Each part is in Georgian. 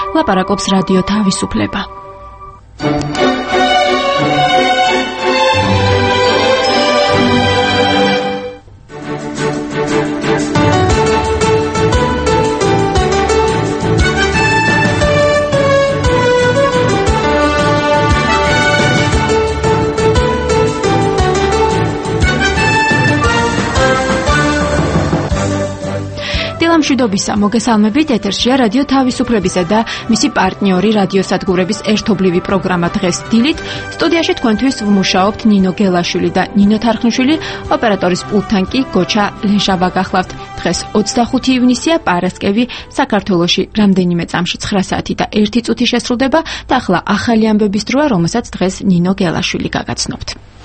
ლაპარაკობს რადიო თავისუფლება. მშვიდობისა, მოგესალმებით, ეთერშია რადიო თავისუფლებისა და მისი პარტნიორი რადიოსადგურების ერთობლივი პროგრამა დღეს დილით. სტუდიაში თქვენთვის ვმუშაობთ ნინო გელაშვილი და ნინო თარხნიშვილი, ოპერატორის პულტთან კი გოჩა ლეჟავა გახლავთ. დღეს 25 ივნისია, პარასკევი, საქართველოში რამდენიმე წამში 9 საათი და 1 წუთი შესრულდება და ახლა ახალი ამბების დროა, რომელსაც დღეს ნინო გელაშვილი გაგაცნობთ.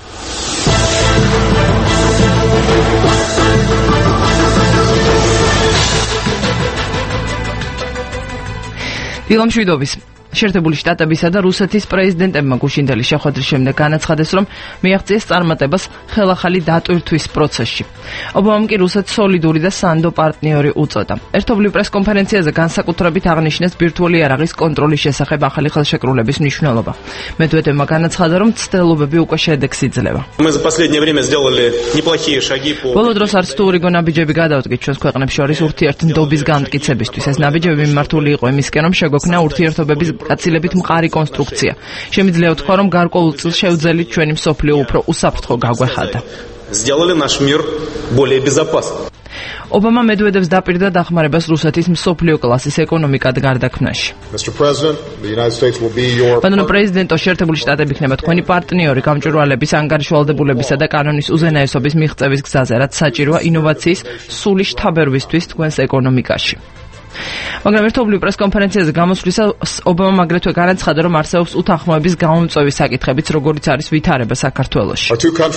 დილამშვიდობის. შეერთებული შტატებისა და რუსეთის პრეზიდენტებმა გუშინდელი შეხვედრის შემდეგ განაცხადეს, რომ მიაღწიეს წარმატებას ხელახალი დატვირთვის პროცესში. ობამამ კი რუსეთს სოლიდური და სანდო პარტნიორი უწოდა. ერთობლივ პრესკონფერენციაზე განსაკუთრებით აღნიშნეს ბირთვული იარაღის კონტროლის შესახებ ახალი ხელშეკრულების მნიშვნელობა. მედვედევმა განაცხადა, რომ ცდელობები უკვე შედეგს იძლევა. ბოლო დროს არც თუ ორიგო ნაბიჯები გადავდგით ჩვენს ქვეყნებს შორის ურთიერთმდობის განმტკიცებისთვის. ეს ნაბიჯები მიმართული იყო იმისკენ, რომ შეგვექმნა ურთიერთობების გაცილებით მყარი კონსტრუქცია. შემიძლია ვთქვა, რომ გარკვეულ წელს შევძელით ჩვენი მსოფლიო უფრო უსაფრთხო გაგვეხადა. ობამა მედვედევს დაპირდა დახმარებას რუსეთის მსოფლიო კლასის ეკონომიკად გარდაქმნაში. ბატონო პრეზიდენტო, შეერთებული შტატები იქნება თქვენი პარტნიორი გამჭვირვალების, ანგარიშვალდებულებისა და კანონის უზენაესობის მიღწევის გზაზე, რაც საჭიროა ინოვაციის სული შთაბერვისთვის თქვენს ეკონომიკაში. მაგრამ ერთობლივ პრესკონფერენციაზე გამოსვლისას ობამამ აგრეთვე განაცხადა, რომ არსებობს უთანხმოების გამომწვევის საკითხებიც, როგორიც არის ვითარება საქართველოში.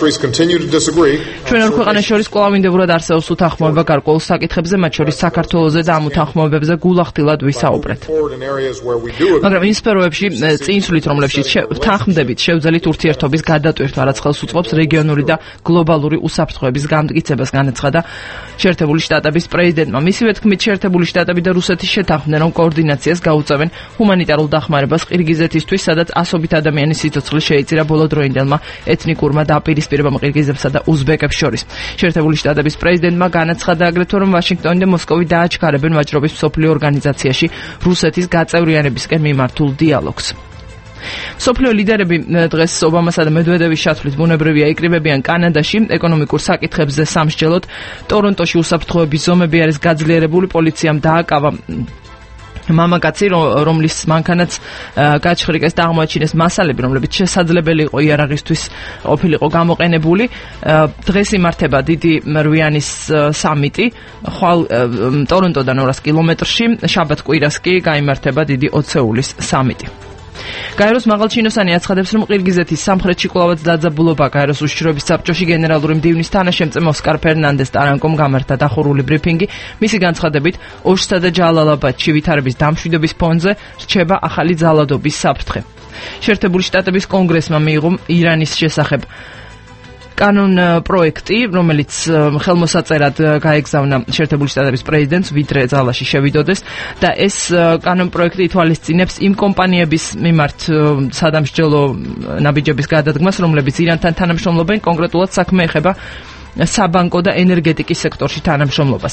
ჩვენ ორ ქვეყანას შორის კვლავინდებურად არსებობს უთანხმოება გარკვეულ საკითხებზე, მათ შორის საქართველოზე და ამ უთანხმოებებზე გულახდილად ვისაუბრეთ. მაგრამ იმ სფეროებში, წინსვლით, რომლებშიც ვთანხმდებით, შევძელით ურთიერთობის გადატვირთვა, რაც ხელს უწყობს რეგიონული და გლობალური უსაფრთხოების გამტკიცებას, განაცხადა შეერთებული შტატების პრეზიდენტმა. მისივე თქმით, შეერთებული შტატები და რუსეთი შეთანხმდნენ, რომ კოორდინაციას გაუწევენ ჰუმანიტარულ დახმარებას ყირგიზეთისთვის, სადაც ასობით ადამიანის სიცოცხლე შეიწირა ბოლოდროინდელმა ეთნიკურმა დაპირისპირებამ ყირგიზებსა და უზბეკებს შორის. შეერთებული შტატების პრეზიდენტმა განაცხადა აგრეთვე, რომ ვაშინგტონი და მოსკოვი დააჩქარებენ ვაჭრობის მსოფლიო ორგანიზაციაში რუსეთის გაწევრიანებისკენ მიმართულ დიალოგს. მსოფლიო ლიდერები დღეს ობამასა და მედვედევის ჩათვლით ბუნებრივია იკრიბებიან კანადაში ეკონომიკურ საკითხებზე სამსჯელოდ. ტორონტოში უსაფრთხოების ზომები არის გაძლიერებული, პოლიციამ დააკავა მამაკაცი, რომლის მანქანაც გაჩხრიკეს და აღმოაჩინეს მასალები, რომლებიც შესაძლებელი იყო იარაღისთვის ყოფილიყო გამოყენებული. დღეს იმართება დიდი რვიანის სამიტი ტორონტოდან 200 კილომეტრში, შაბათ კვირას კი გაიმართება დიდი ოცეულის სამიტი. გაეროს მაღალჩინოსანი აცხადებს, რომ ყირგიზეთის სამხრეთში კვლავაც დაძაბულობა. გაეროს უშიშროების საბჭოში გენერალური მდივნის თანაშემწე ოსკარ ფერნანდეს ტარანკომ გამართა დახურული ბრიფინგი. მისი განცხადებით, ოშსა და ჯალალაბადში ვითარების დამშვიდობის ფონზე რჩება ახალი ძალადობის საფრთხე. შეერთებული შტატების კონგრესმა მიიღო ირანის შესახებ კანონ პროექტი, რომელიც ხელმოსაწერად გაეგზავნა შეერთებული შტატების პრეზიდენტს, ვიდრე ძალაში შევიდოდეს და ეს კანონ პროექტი ითვალისწინებს იმ კომპანიების მიმართ სადამსჯელო ნაბიჯების გადადგმას, რომლებიც ირანთან თანამშრომლობენ, კონკრეტულად საქმე ეხება საბანკო და ენერგეტიკის სექტორში თანამშრომლობას.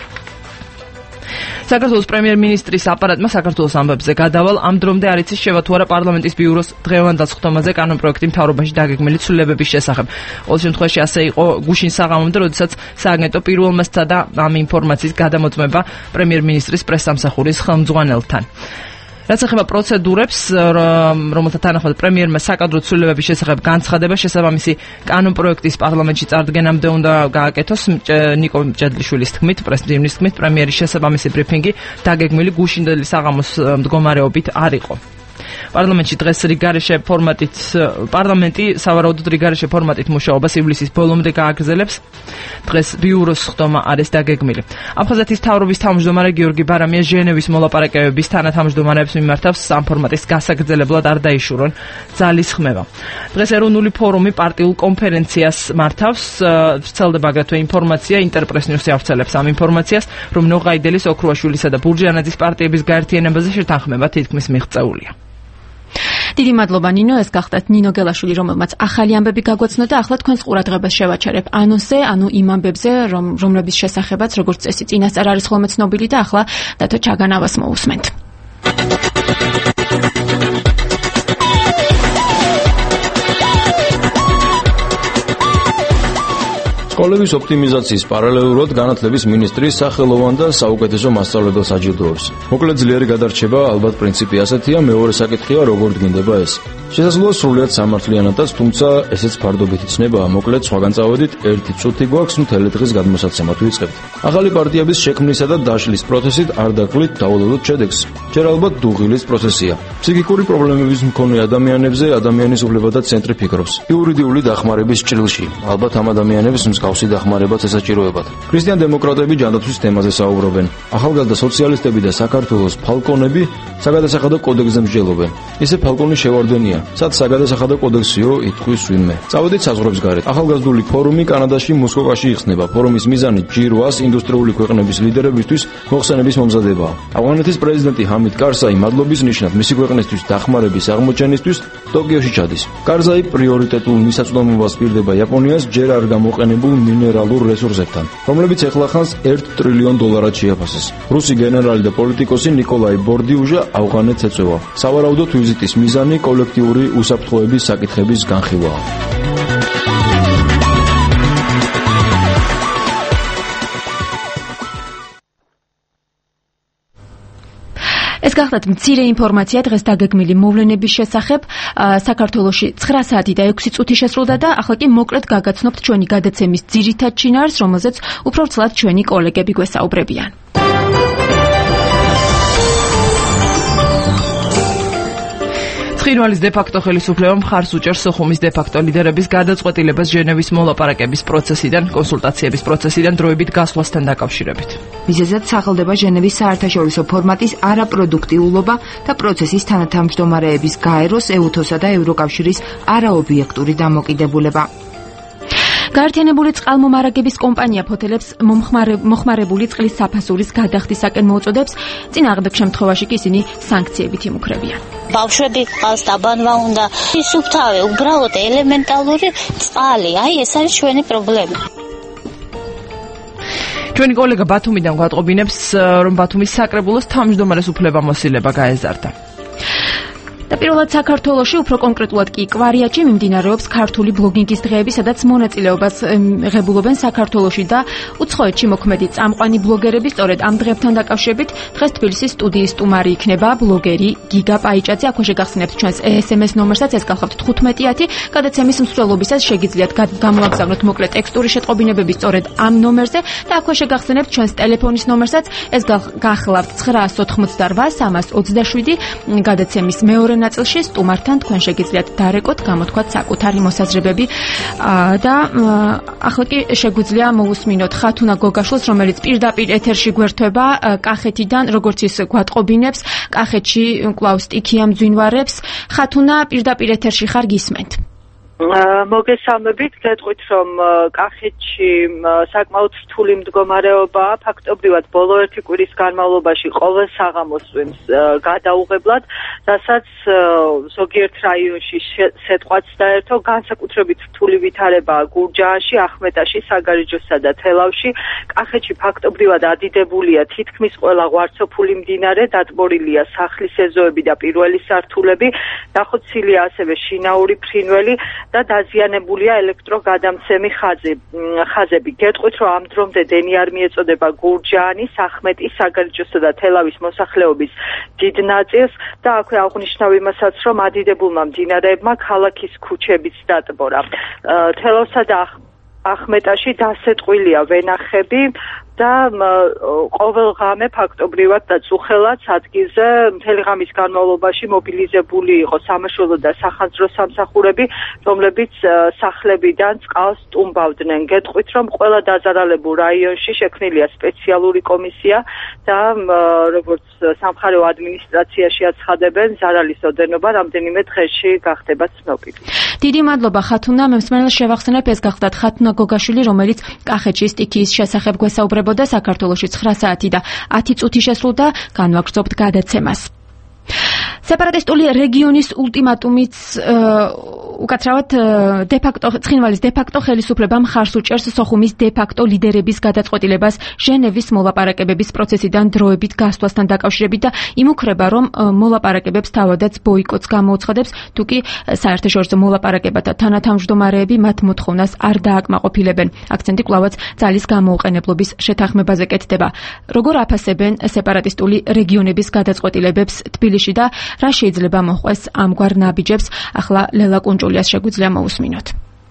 საქართველოს პრემიერ-მინისტრის აპარატმა საქართველოს ამბებზე გადავალ ამ დრომდე არ იცის შევა თუ არა პარლამენტის ბიუროს დღევანდელ სხდომაზე კანონ პროექტი მთავრობაში დაგეგმილი ცვლილებების შესახებ. ყოველ შემთხვევაში ასე იყო გუშინ საღამომდე, როდესაც სააგენტო პირველმა სცადა ამ ინფორმაციის გადამოწმება პრემიერ-მინისტრის პრესსამსახურის ხელმძღვანელთან. რაც ეხება პროცედურებს, რომელთა თანახმად პრემიერმა საკადრო ცვლილებების შესახებ განცხადება შესაბამისი კანონ პროექტის პარლამენტში წარდგენამდე უნდა გააკეთოს. ნიკო მჭედლიშვილის თქმით, პრესმდივნის თქმით, პრემიერის შესაბამისი ბრიფინგი დაგეგმილი გუშინდელი საღამოს მდგომარეობით არ იყო. პარლამენტში დღეს რიგარეშე ფორმატით პარლამენტი სავარაუდოდ რიგარეშე ფორმატით მუშაობას ივლისის ბოლომდე გააგრძელებს. დღეს ბიუროს ხდომა არის დაგეგმილი. აფხაზეთის მთავრობის თავმჯდომარე გიორგი ბარამია ჟენევის მოლაპარაკებების თანათავმჯდომარეებს მიმართავს ამ ფორმატის გასაგრძელებლად არ დაიშურონ ძალის ხმება. დღეს ეროვნული ფორუმი პარტიულ კონფერენციას მართავს. ვრცელდება აგრეთვე ინფორმაცია, ინტერპრეს-ნიუსი ავრცელებს ამ ინფორმაციას, რომ ნოღაიდელის, ოქრუაშვილისა და ბურჯანაძის პარტიების გაერთიანებაზე შეთანხმება თითქმის მიღწეულია. დიდი მადლობა ნინო, ეს გახდათ ნინო გელაშვილი, რომელმაც ახალი ამბები გაგვაცნო და ახლა თქვენს ყურადღებას შევაჩერებ ანონსზე, ანუ იმ ამბებზე, რომლების შესახებაც როგორც წესი წინასწარ არის ხოლმე ცნობილი და ახლა დათო ჩაგანავას მოусმენთ. სკოლების ოპტიმიზაციის პარალელურად განათლების მინისტრის სახელოვან და საუკეთესო მასწავლებელს აჯილდოებს. მოკლედ ძლიერი გადარჩება, ალბათ პრინციპი ასეთია, მეორე საკითხია, როგორ დგინდება ეს. შესაძლოა სრულიად სამართლიანადაც, თუმცა ესეც ფარდობით იცნებაა. მოკლედ სხვაგან წავედით, ერთი წუთი გვაქვს მთელი დღის გადმოსაცემად ვიწყებთ. ახალი პარტიების შექმნისა და დაშლის პროცესით არ დაკლით დავალოდოთ შედეგს. ჯერ ალბათ დუღილის პროცესია. ფსიქიკური პრობლემების მქონე ადამიანებზე ადამიანის უფლებათა ცენტრი ფიქრობს. იურიდიული დახმარების ჭრილში. ალბათ ამ ადამიანებს მსგავსი დახმარებაც ესაჭიროებათ. ქრისტიან დემოკრატები ჯანდაცვის თემაზე საუბრობენ. ახალგაზრდა სოციალისტები და საქართველოს ფალკონები საგადასახადო კოდექსზე მსჯელობენ. ისე ფალკონის შევარდენია. სად საგადასახადო კოდექსიო ითქვის ვინმე. წავედით საზღვრებს გარეთ. ახალგაზრდული ფორუმი კანადაში მოსკოვაში იხსნება. ფორუმის მიზანი G8-ს ინდუსტრიული ქვეყნების ლიდერებისთვის მოხსენების მომზადებაა. ავღანეთის პრეზიდენტი ჰამიდ კარზაი მადლობის ნიშნად მისი ქვეყნისთვის დახმარების აღმოჩენისთვის ტოკიოში ჩადის. კარზაი პრიორიტეტულ მისაწვდომობას პირდება იაპონიას ჯერ არ გამოყენებულ მინერალურ რესურსებთან, რომლებიც ეხლახანს $1 ტრილიონ შეაფასეს. რუსი გენერალი და პოლიტიკოსი ნიკოლაი ბორდიუჟა ავღანეთს ეწევა. სავარაუდოდ ვიზიტის მიზანი კოლექტიური უსაფრთხოების საკითხების განხილვაა. ეს გახლავთ მცირე ინფორმაცია დღეს დაგეგმილი მოვლენების შესახებ. საქართველოში 9 საათი და 6 წუთი შესრულდა და ახლა კი მოკლედ გაგაცნობთ ჩვენი გადაცემის ძირითად შინაარს, რომელზეც უფრო ვრცლად ჩვენი კოლეგები გვესაუბრებიან. ცხინვალის დე-ფაქტო ხელისუფლებამ მხარს უჭერს სოხუმის დე-ფაქტო ლიდერების გადაწყვეტილებას ჟენევის მოლაპარაკების პროცესიდან, კონსულტაციების პროცესიდან დროებით გასვლასთან დაკავშირებით. მიზეზად სახელდება ჟენევის საერთაშორისო ფორმატის არაპროდუქტიულობა და პროცესის თანათავმჯდომარეების გაეროს, ეუთოსა და ევროკავშირის არაობიექტური დამოკიდებულება. გაერთიანებული წყალმომარაგების კომპანია ფოთელებს მოხმარებული წყლის საფასურის გადახდისაკენ მოუწოდებს, წინააღმდეგ შემთხვევაში კი ისინი სანქციებით იმუქრებიან. ბავშვები ყავს დაბანვა უნდა, სუფთავი, უბრალოდ ელემენტალური წყალი, აი ეს არის ჩვენი პრობლემა. ჩვენი კოლეგა ბათუმიდან გვატყობინებს, რომ ბათუმის საკრებულოს თავმჯდომარეს უფლებამოსილება გაეზარდა. და პირველად საქართველოში, უფრო კონკრეტულად კი კვარიატში მიმდინარეობს ქართული ბლოგინგის დღეები, სადაც მონაწილეობას ღებულობენ საქართველოში და უცხოეთში მოქმედი წამყვანი ბლოგერები. სწორედ ამ დღებთან დაკავშირებით დღეს თბილისის სტუდიის სტუმარი იქნება ბლოგერი გიგა პაიჭაძე. აქვე შეგახსენებთ ჩვენს SMS ნომერსაც, ეს გახლავთ 1510. გადაცემის მსვლელობისას შეგიძლიათ გამოაგზავნოთ მოკლე ტექსტური შეტყობინებები სწორედ ამ ნომერზე და აქვე შეგახსენებთ ჩვენს ტელეფონის ნომერსაც, ეს გახლავთ 988-327. გადაცემის მეორე ნაწილში სტუმართან თქვენ შეგიძლიათ დარეკოთ, გამოთქვათ საკუთარი მოსაზრებები და ახლა კი შეგვიძლია მოусმინოთ ხათუნა გოგაშვილს, რომელიც პირდაპირ ეთერში გვერდება კახეთიდან, როგორც ის გვატყობინებს, კახეთში კვლავ სტიქია მძვინვარებს. ხათუნა, პირდაპირ ეთერში ხარ, გისმენთ. მოგესალმებით, გეტყვით, რომ კახეთში საკმაოდ რთული მდგომარეობაა, ფაქტობრივად ბოლო ერთი კვირის განმავლობაში ყოველ საღამოს ვინს გადაუღებლად, რასაც ზოგიერთ რაიონში სეტყვაც დაერთო, განსაკუთრებით რთული ვითარებაა გურჯაანში, ახმეტაში, საგარეჯოსა და თელავში. კახეთში ფაქტობრივად ადიდებულია თითქმის ყველა ღვარცოფული მდინარე, დატბორილია სახლის ეზოები და პირველი სართულები, დახოცილია ასევე შინაური ფრინველი და დაზიანებულია ელექტროგადამცემი ხაზები. გეტყვით, რომ ამ დრომდე დენი არ მიეწოდება გურჯაანის, ახმეტის, საგარეჯოსა და თელავის მოსახლეობის დიდ ნაწილს და აქვე აღნიშნავ იმასაც, რომ ადიდებულმა მდინარეებმა ქალაქის ქუჩებიც დატბორა. თელავსა და ახმეტაში დასეტყვილია ვენახები, და ყოველ ღამე ფაქტობრივად და წუხელად ადგილზე მთელი ღამის განმავლობაში მობილიზებული იყო სამაშველო და სახანძრო სამსახურები, რომლებიც სახლებიდან წყალს სტუმბავდნენ. გეტყვით, რომ ყველა დაზარალებულ რაიონში შექმნილია სპეციალური კომისია და როგორც სამხარეო ადმინისტრაციაში აცხადებენ, ზარალის ოდენობა რამდენიმე დღეში გახდება ცნობილი. დიდი მადლობა ხათუნა, მემსმენელს შევახსენებ, ეს გახლდათ ხათუნა გოგაშვილი, რომელიც კახეთში სტიქიის შესახებ გვესაუბრებოდა. საქართველოში 9 საათი და 10 წუთი შესრულდა, განვაგრძობთ გადაცემას. სეპარატისტული რეგიონის ულტიმატუმიც უკაცრავად ცხინვალის დე-ფაქტო ხელისუფლებამ ხარს უჭერს სოხუმის დე-ფაქტო ლიდერების გადაწყვეტილებას ჟენევის მოლაპარაკებების პროცესიდან დროებით გასვლასთან დაკავშირებით და იმუქრება, რომ მოლაპარაკებებს თავადაც ბოიკოტს გამოუცხადებს, თუკი საერთაშორისო მოლაპარაკებათა თანათავმჯდომარეები მათ მოთხოვნას არ დააკმაყოფილებენ. აქცენტი კვლავაც ძალის გამოუყენებლობის შეთანხმებაზე კეთდება. როგორ აფასებენ სეპარატისტული რეგიონების გადაწყვეტილებებს თბილისში და რა შეიძლება მოჰყვეს ამგვარ ნაბიჯებს? ახლა ლელა კუნჭულიას შეგვიძლია მოусმინოთ.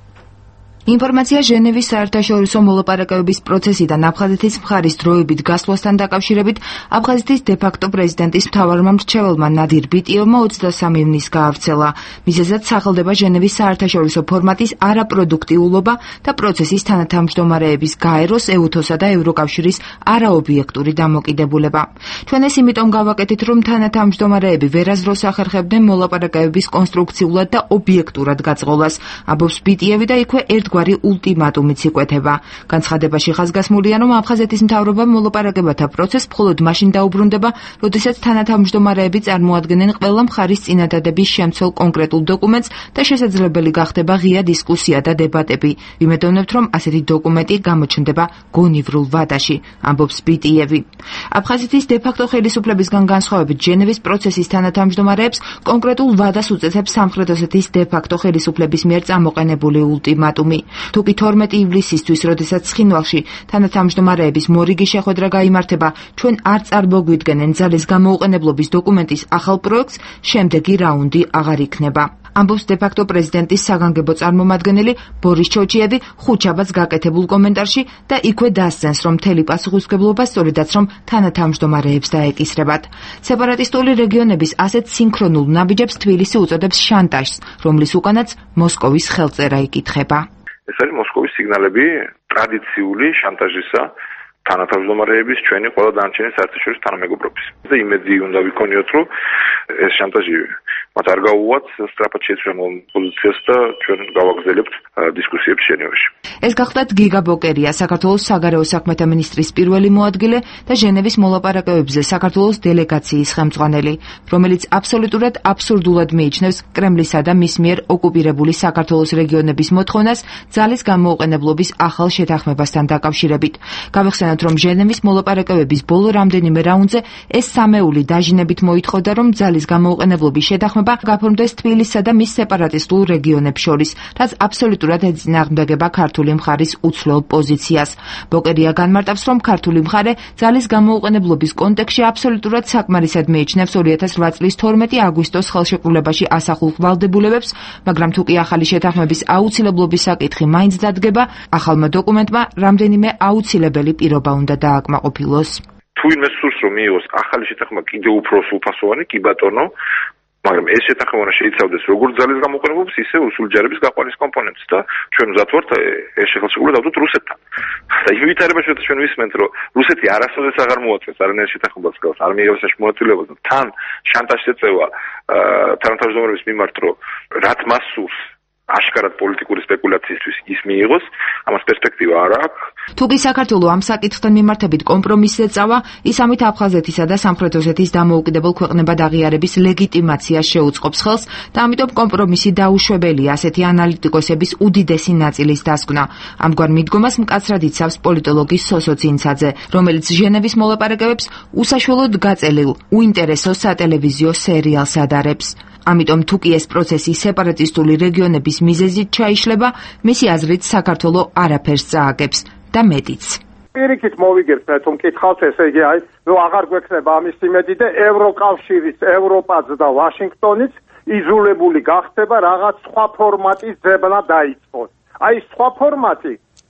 ინფორმაცია ჟენევის საერთაშორისო მოლაპარაკებების პროცესიდან აფხაზეთის მხარის დროებით გასვლასთან დაკავშირებით აფხაზეთის დე-ფაქტო პრეზიდენტის მთავარმა მრჩეველმა ნადირ ბიტიევმა 23 ივნისს გაავრცელა. მიზეზად სახელდება ჟენევის საერთაშორისო ფორმატის არაპროდუქტიულობა და პროცესის თანათავმჯდომარეების გაეროს, ეუთოსა და ევროკავშირის არაობიექტური დამოკიდებულება. ჩვენ ეს იმიტომ გავაკეთეთ, რომ თანათავმჯდომარეები ვერაზროს ახერხებდნენ მოლაპარაკებების კონსტრუქციულად და ობიექტურად გაწყობას, ამბობს ბიტიევი და იქვე ერთგვარი ულტიმატუმიც იკვეთება. განცხადებაში ხაზგასმულია, რომ აფხაზეთის მთავრობა მოლაპარაკებათა პროცესს მხოლოდ მაშინ დაუბრუნდება, როდესაც თანათავმჯდომარეები წარმოადგენენ ყველა მხარის წინადადების შემცველ კონკრეტულ დოკუმენტს და შესაძლებელი გახდება ღია დისკუსია და დებატები. ვიმედოვნებთ, რომ ასეთი დოკუმენტი გამოჩნდება გონივრულ ვადაში, ამბობს ბიტიევი. აფხაზეთის დე-ფაქტო ხელისუფლებისგან განსხვავებით, ჟენევის პროცესის თანათავმჯდომარეებს კონკრეტულ ვადას უწევს სამხრეთ ოსეთის დე-ფაქტო ხელისუფლების მიერ წამოყენებული ულტიმატუმი. თუკი 12 ივლისისთვის, როდესაც ცხინვალში თანათავმჯდომარეების მორიგი შეხვედრა გაიმართება, ჩვენ არ წარმოგვიდგენენ ძალის გამოუყენებლობის დოკუმენტის ახალ პროექტს, შემდეგი რაუნდი აღარ იქნება. ამბობს დე-ფაქტო პრეზიდენტის საგანგებო წარმომადგენელი ბორის ჩოჩიევი ხუთშაბათს გაკეთებულ კომენტარში და იქვე დასცენს, რომ მთელი პასუხისმგებლობა სწორედაც რომ თანათავმჯდომარეებს დაეკისრებათ. სეპარატისტული რეგიონების ასეთ სინქრონულ ნაბიჯებს თბილისი უწოდებს შანტაჟს, რომლის უკანაც მოსკოვის ხელწერა იკითხება. ეს არის მოსკოვის სიგნალები ტრადიციული შანტაჟისა თანათავმჯდომარეების ჩვენი ყველა დანარჩენი საერთაშორისო თანამეგობრობის. და იმედი უნდა ვიქონიოთ, რომ ეს შანტაჟი მათ არ გაუვათ სწრაფად შეცვლილებულ პოზიციას და ჩვენ გავაგრძელებთ დისკუსიებს ჟენევაში. ეს გახლდათ გიგა ბოკერია, საქართველოს საგარეო საქმეთა მინისტრის პირველი მოადგილე და ჟენევის მოლაპარაკებებზე საქართველოს დელეგაციის ხელმძღვანელი, რომელიც აბსოლუტურად აბსურდულად მიიჩნევს კრემლისა და მის მიერ ოკუპირებული საქართველოს რეგიონების მოთხოვნას ძალის გამოუყენებლობის ახალ შეთანხმებასთან დაკავშირებით. გავიხსენოთ, რომ ჟენევის მოლაპარაკებების ბოლო რამდენიმე რაუნდზე ეს სამეული დაჟინებით მოითხოვდა, რომ ძალის გამოუყენებლობის შეთანხმება გაფორმდეს თბილისსა და მის სეპარატისტულ რეგიონებს შორის, რაც აბსოლუტურად ეწინააღმდეგება ქართული მხარის უცვლელ პოზიციას. ბოკერია განმარტავს, რომ ქართული მხარე ძალის გამოუყენებლობის კონტექსტში აბსოლუტურად საკმარისად მიიჩნევს 2008 წლის 12 აგვისტოს ხელშეკრულებაში ასახულ ვალდებულებებს, მაგრამ თუკი ახალი შეთანხმების აუცილებლობის საკითხი მაინც დადგება, ახალმა დოკუმენტმა რამდენიმე აუცილებელი პირობა უნდა დააკმაყოფილოს. თუ იმ სურს რომ მიიღოს ახალი შეთანხმება კიდევ უფრო სრულფასოვანი, კი ბატონო, მაგრამ ეს შეთანხმება შეიცავდეს როგორც ძალის გამოყენებებს, ისე სულჯარების გაყვანის კომპონენტს და ჩვენ ვზად ვართ ეს ხელშეკრულება დავდოთ რუსეთთან. და იმ ვითარებაში ჩვენ ვისმენთ, რომ რუსეთი არასოდეს აღარ მოაწევს არანაირ შეთანხმებას გავს, არ მიიღებს შემოწირებას და თან შანტაჟს ეწევა თანათავმჯდომარეების მიმართ, რომ რაც მას სურს აშკარად პოლიტიკური სპეკულაციისთვის ის მიიღოს, ამას პერსპექტივა არ აქვს. თუკი საქართველო ამ საკითხთან მიმართებით კომპრომისს ეწავა, ის ამით აფხაზეთისა და სამხრეთ ოსეთის დამოუკიდებელ ქვეყნებად აღიარების ლეგიტიმაციას შეუწყობს ხელს და ამიტომ კომპრომისი დაუშვებელია ასეთი ანალიტიკოსების უდიდესი ნაწილის დასკვნა. ამგვარ მიდგომას მკაცრად იცავს პოლიტოლოგი სოსო ცინცაძე, რომელიც ჟენევის მოლაპარაკებებს უსაშველოდ გაწელილ უინტერესო სატელევიზიო სერიალს ადარებს. ამიტომ თუკი ეს პროცესი სეპარატისტული რეგიონების მიზეზით ჩაიშლება, მისი აზრით საქართველო არაფერს წააგებს და მეტიც. პირიქით მოვიგებთ თუ მკითხავთ, ესე იგი აღარ გვექნება ამის იმედი და ევროკავშირის, ევროპაც და ვაშინგტონიც იზოლებული გახდება რაღაც სხვა ფორმატის ძებნა დაიწყოს. აი სხვა ფორმატი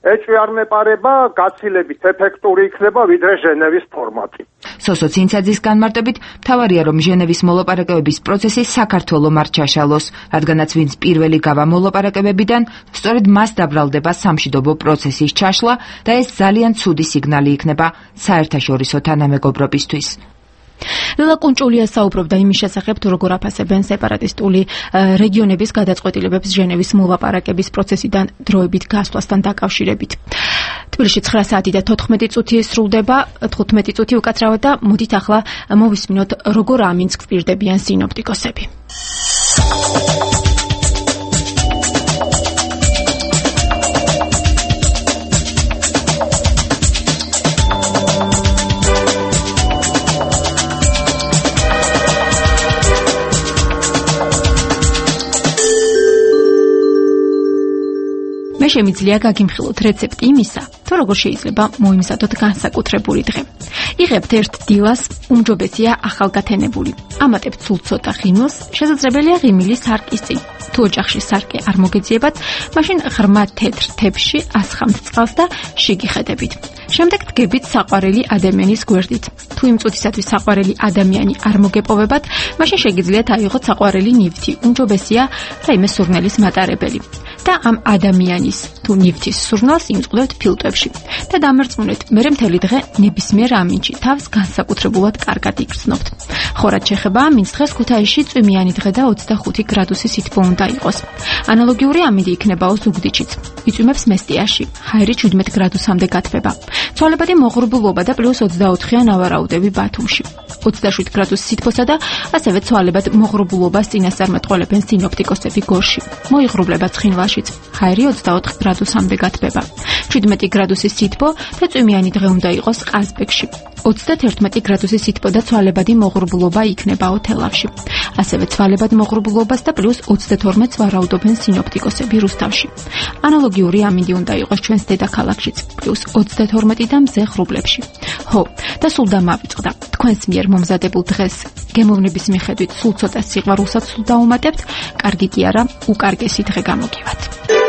ეჭვი არ მეპარება, გაცილებით ეფექტური იქნება ვიდრე ჟენევის ფორმატი. სოსო ცინცაძის განმარტებით, მთავარია რომ ჟენევის მოლაპარაკებების პროცესი საქართველოს არ ჩაშალოს, რადგანაც ვინც პირველი გავა მოლაპარაკებებიდან, სწორედ მას დაბრალდება სამშვიდობო პროცესის ჩაშლა და ეს ძალიან ცუდი სიგნალი იქნება საერთაშორისო თანამეგობრობისთვის. ლელა კუნჭულია საუბრობდა იმის შესახებ, თუ როგორ აფასებენ სეპარატისტული რეგიონების გადაწყვეტილებებს ჟენევის მოლაპარაკების პროცესიდან დროებით გასვლასთან დაკავშირებით. თბილისში 9 საათი და 14 წუთი სრულდება, 15 წუთი უკაცრავად და მოდით ახლა მოვისმინოთ, როგორ ამინსკს პირდებიან სინოპტიკოსები. მე შემიძლია გაგიმხილოთ რეცეპტი იმისა, თუ როგორ შეიძლება მოიმზადოთ განსაკუთრებული დღე. იღებთ ერთ დილას, უმჯობესია ახალგათენებული. ამატებთ სულ ცოტა ღიმილს, შესაძლებელია ღიმილი სარკის წინ. თუ ოჯახში სარკე არ მოგეძიებათ, მაშინ ღრმა თეთრ თეფში ასხამთ წყალს და შეგიხედებით. შემდეგ დგებით საყვარელი ადამიანის გვერდით. თუ იმ წუთისათვის საყვარელი ადამიანი არ მოგეპოვებათ, მაშინ შეგიძლიათ აიღოთ საყვარელი ნივთი. უმჯობესია რაიმე სურნელის მატარებელი. და ამ ადამიანის თუ ნივთის სურნელს იმწყლებთ ფილტვებში და დამერწმუნეთ, მერე მთელი დღე ნებისმიერ ამინჩი თავს განსაკუთრებულად კარგად იგრძნობთ. ხო, რაც შეეხება ამინც დღეს ქუთაისში წვიმიანი დღე და 25 გრადუსი სითბო უნდა იყოს. ანალოგიური ამინდი იქნებაო ზუგდიდშიც. იწვიმებს მესტიაში, ჰაერი 17 გრადუსამდე გათბება. ცვალებადი მოღრუბლობა და +24-იან ავარაუდები ბათუმში. 27 გრადუს სითბოსა და ასევე ცვალებად მოღრუბლობას წინასწარმეტყველებენ სინოპტიკოსები გორში. მოიღრუბლება ცხინვალშიც, ჰაერი 24 გრადუსამდე გათბება. 17 გრადუსი სითბო და წვიმიანი დღე უნდა იყოს ყაზბეგში. 31 გრადუსი სითბო და ცვალებადი მოღრუბლობა იქნებაო თელავში. ასევე ცვალებად მოღრუბლობას და +22-ს ვარაუდობენ სინოპტიკოსები რუსთავში. ანალოგიური ამინდი უნდა იყოს ჩვენს დედაქალაქშიც, +22 და მზე ღრუბლებში. ხო, და სულ დამავიწყდა. თქვენს მიერ მომზადებულ დღეს გემოვნების მიხედვით სულ ცოტა სიყვარულსაც დაუმატებთ, კარგი კი არა, უკარგესი დღე გამოგივათ.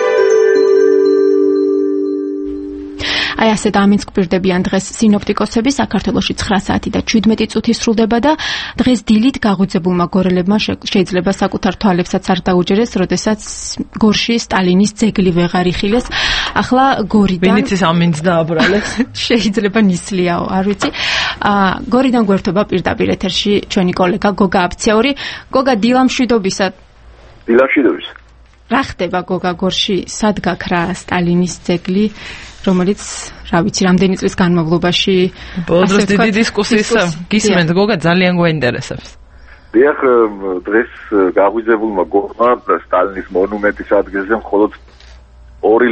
აი ასეთ ამინსკს პირდებიან დღეს სინოპტიკოსები. საქართველოში 9 საათი და 17 წუთი სრულდება და დღეს დილით გაღვიძებულმა გორელებმა შეიძლება საკუთარ თვალებსაც არ დაუჯერეს, როდესაც გორში სტალინის ძეგლი ვეღარ იხილეს. ახლა გორიდან ვინიცის ამინს დააბრალეს. შეიძლება ნისლიაო, არ ვიცი. გორიდან გვერდება პირდაპირ ეთერში ჩვენი კოლეგა გოგა აფციური. გოგა, დილამშვიდობისა. დილამშვიდობისა. რა ხდება გოგა გორში? სად გაქრა სტალინის ძეგლი, რომელიც, რა ვიცი, რამდენი წლის განმავლობაში ბოლოს დიდი დისკუსიის გისმენთ, გოგა, ძალიან გვაინტერესებს. დიახ, დღეს გაღვიძებულმა გოგმა სტალინის მონუმენტის ადგილზე მხოლოდ 2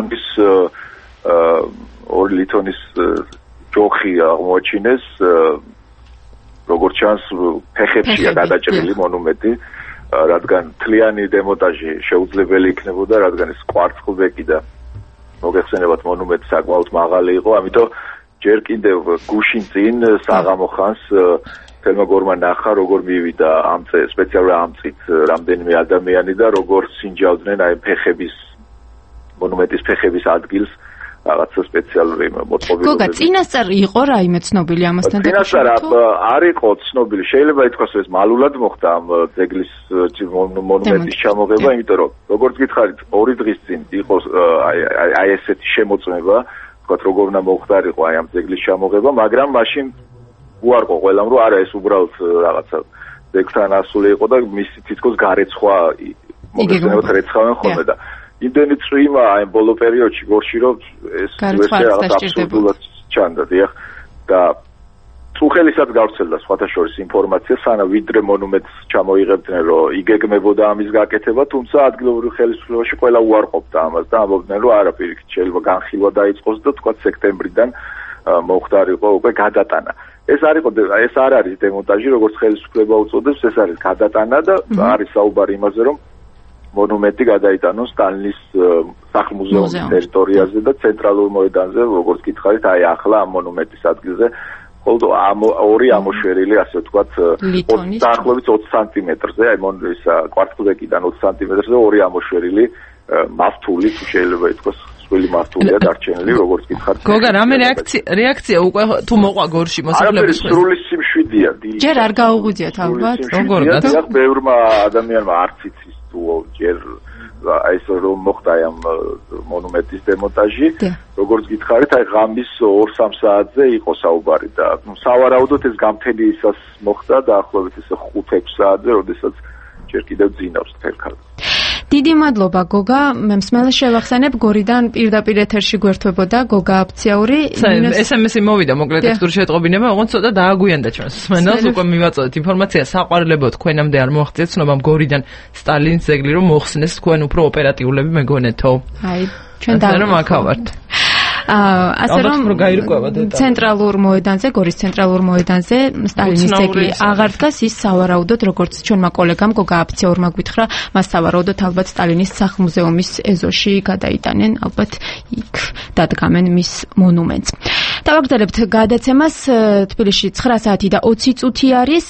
ლითონის ჯოხი აღმოაჩინეს, როგორც ჩანს, ფეხებშია გადაჭრილი მონუმენტი, რადგან თლიანი დემონტაჟი შეუძლებელი იქნებოდა, რადგან ეს კვარცხლბეკი და მოგეხსენებათ მონუმენტი საკმაოდ მაღალი იყო, ამიტომ ჯერ კიდევ გუშინ წინ საღამო ხანს თელმა გორმა ნახა, როგორ მივიდა ამ სპეციალურ ამწით რამდენიმე ადამიანი და როგორ სინჯავდნენ აი ფეხების მონუმენტის ფეხების ადგილს რაღაცა სპეციალური მოწყობილობები. გოგა, წინასწარ იყო რაიმე ცნობილი ამასთან დაკავშირებით? წინასწარ არ იყო ცნობილი. შეიძლება ითქვას, ეს მალულად მოხდა ამ ძეგლის მონუმენტის ჩამოღება, იმიტომ რომ როგორც გითხარით, 2 დღის წინ იყო აი ესეთი შემოწმება, თქვათ როგორ უნდა მოხდარიყო აი ამ ძეგლის ჩამოღება, მაგრამ მაშინ უარყო ყველამ, რომ არა, ეს უბრალოდ რაღაცა ძეგლთან ასული იყო და მისი თითქოს გარეცხვა მოგეხსენებათ რეცხავენ ხოლმე და იმდენი წვიმა აი ბოლო პერიოდში გორში რომ ეს რაღაც აბსურდულად ჩანდა, დიახ. და წუხელისაც გავრცელდა სხვათა შორის ინფორმაცია, სანამ ვიდრე მონუმენტს ჩამოიღებდნენ, რომ იგეგმებოდა ამის გაკეთება, თუმცა ადგილობრივ ხელისუფლებაში ყველა უარყოფდა ამას და ამბობდნენ, რომ არა, პირიქით, შეიძლება განხილვა დაიწყოს და თქვა სექტემბრიდან მოხდარიყო უკვე გადატანა. ეს არ არის დემონტაჟი, როგორც ხელისუფლება უწოდებს, ეს არის გადატანა და არის საუბარი იმაზე, რომ მონუმენტი გადაიტანოს სტალინის სახლ-მუზეუმის ტერიტორიაზე და ცენტრალურ მოედანზე, როგორც გითხარით, აი ახლა ამ მონუმენტის ადგილზე მხოლოდ 2 ამოშვერილი, ასე ვთქვათ, დაახლოებით 20 სანტიმეტრზე, აი კვარცხლბეკიდან 20 სანტიმეტრზე 2 ამოშვერილი მავთული, თუ შეიძლება ითქვას, მსხვილი მართულია დარჩენილი, როგორც გითხარით. გოგა, რამე რეაქცია უკვე თუ მოყვა გორში მოსახლეობის? სრული სიმშვიდეა. ჯერ არ გაუღუძიათ ალბათ. როგორ გადა? ბევრმა ადამიანმა არც იცის თუ ჯერ ეს რომ მოხდა ამ მონუმენტის დემონტაჟი, როგორც გითხარით, აი ღამის 2-3 საათზე იყო საუბარი და სავარაუდოდ ეს გამთენიისას მოხდა დაახლოებით ეს 5-6 საათზე, როდესაც ჯერ კიდევ ძინავს თელ ქალაქს. დიდი მადლობა გოგა, მე მსმენელს შევახსენებ, გორიდან პირდაპირ ეთერში გვერდთვებოდა გოგა აფციაური. SMS-ი მოვიდა მოკლედ ტექსტური შეტყობინება, ოღონდ ცოტა დააგვიანდა ჩვენს მსმენელს, უკვე მივაწოდეთ ინფორმაცია, საყვარელებო თქვენამდე არ მოაღწიეთ ცნობამ გორიდან სტალინის ძეგლი რომ მოხსნეს, თქვენ უფრო ოპერატიულები მეგონეთო. აი, ჩვენ დავამახავართ. ასე რომ ცენტრალურ მოედანზე, გორის ცენტრალურ მოედანზე სტალინის ძეგლი აღარ დგას, ის სავარაუდოდ, როგორც ჩვენმა კოლეგამ გოგა აფციაურმა გითხრა, მას სავარაუდოდ ალბათ სტალინის სახლ-მუზეუმის ეზოში გადაიტანენ, ალბათ იქ დადგამენ მის მონუმენტს. დავაგრძელებთ გადაცემას, თბილისში 9 საათი და 20 წუთი არის.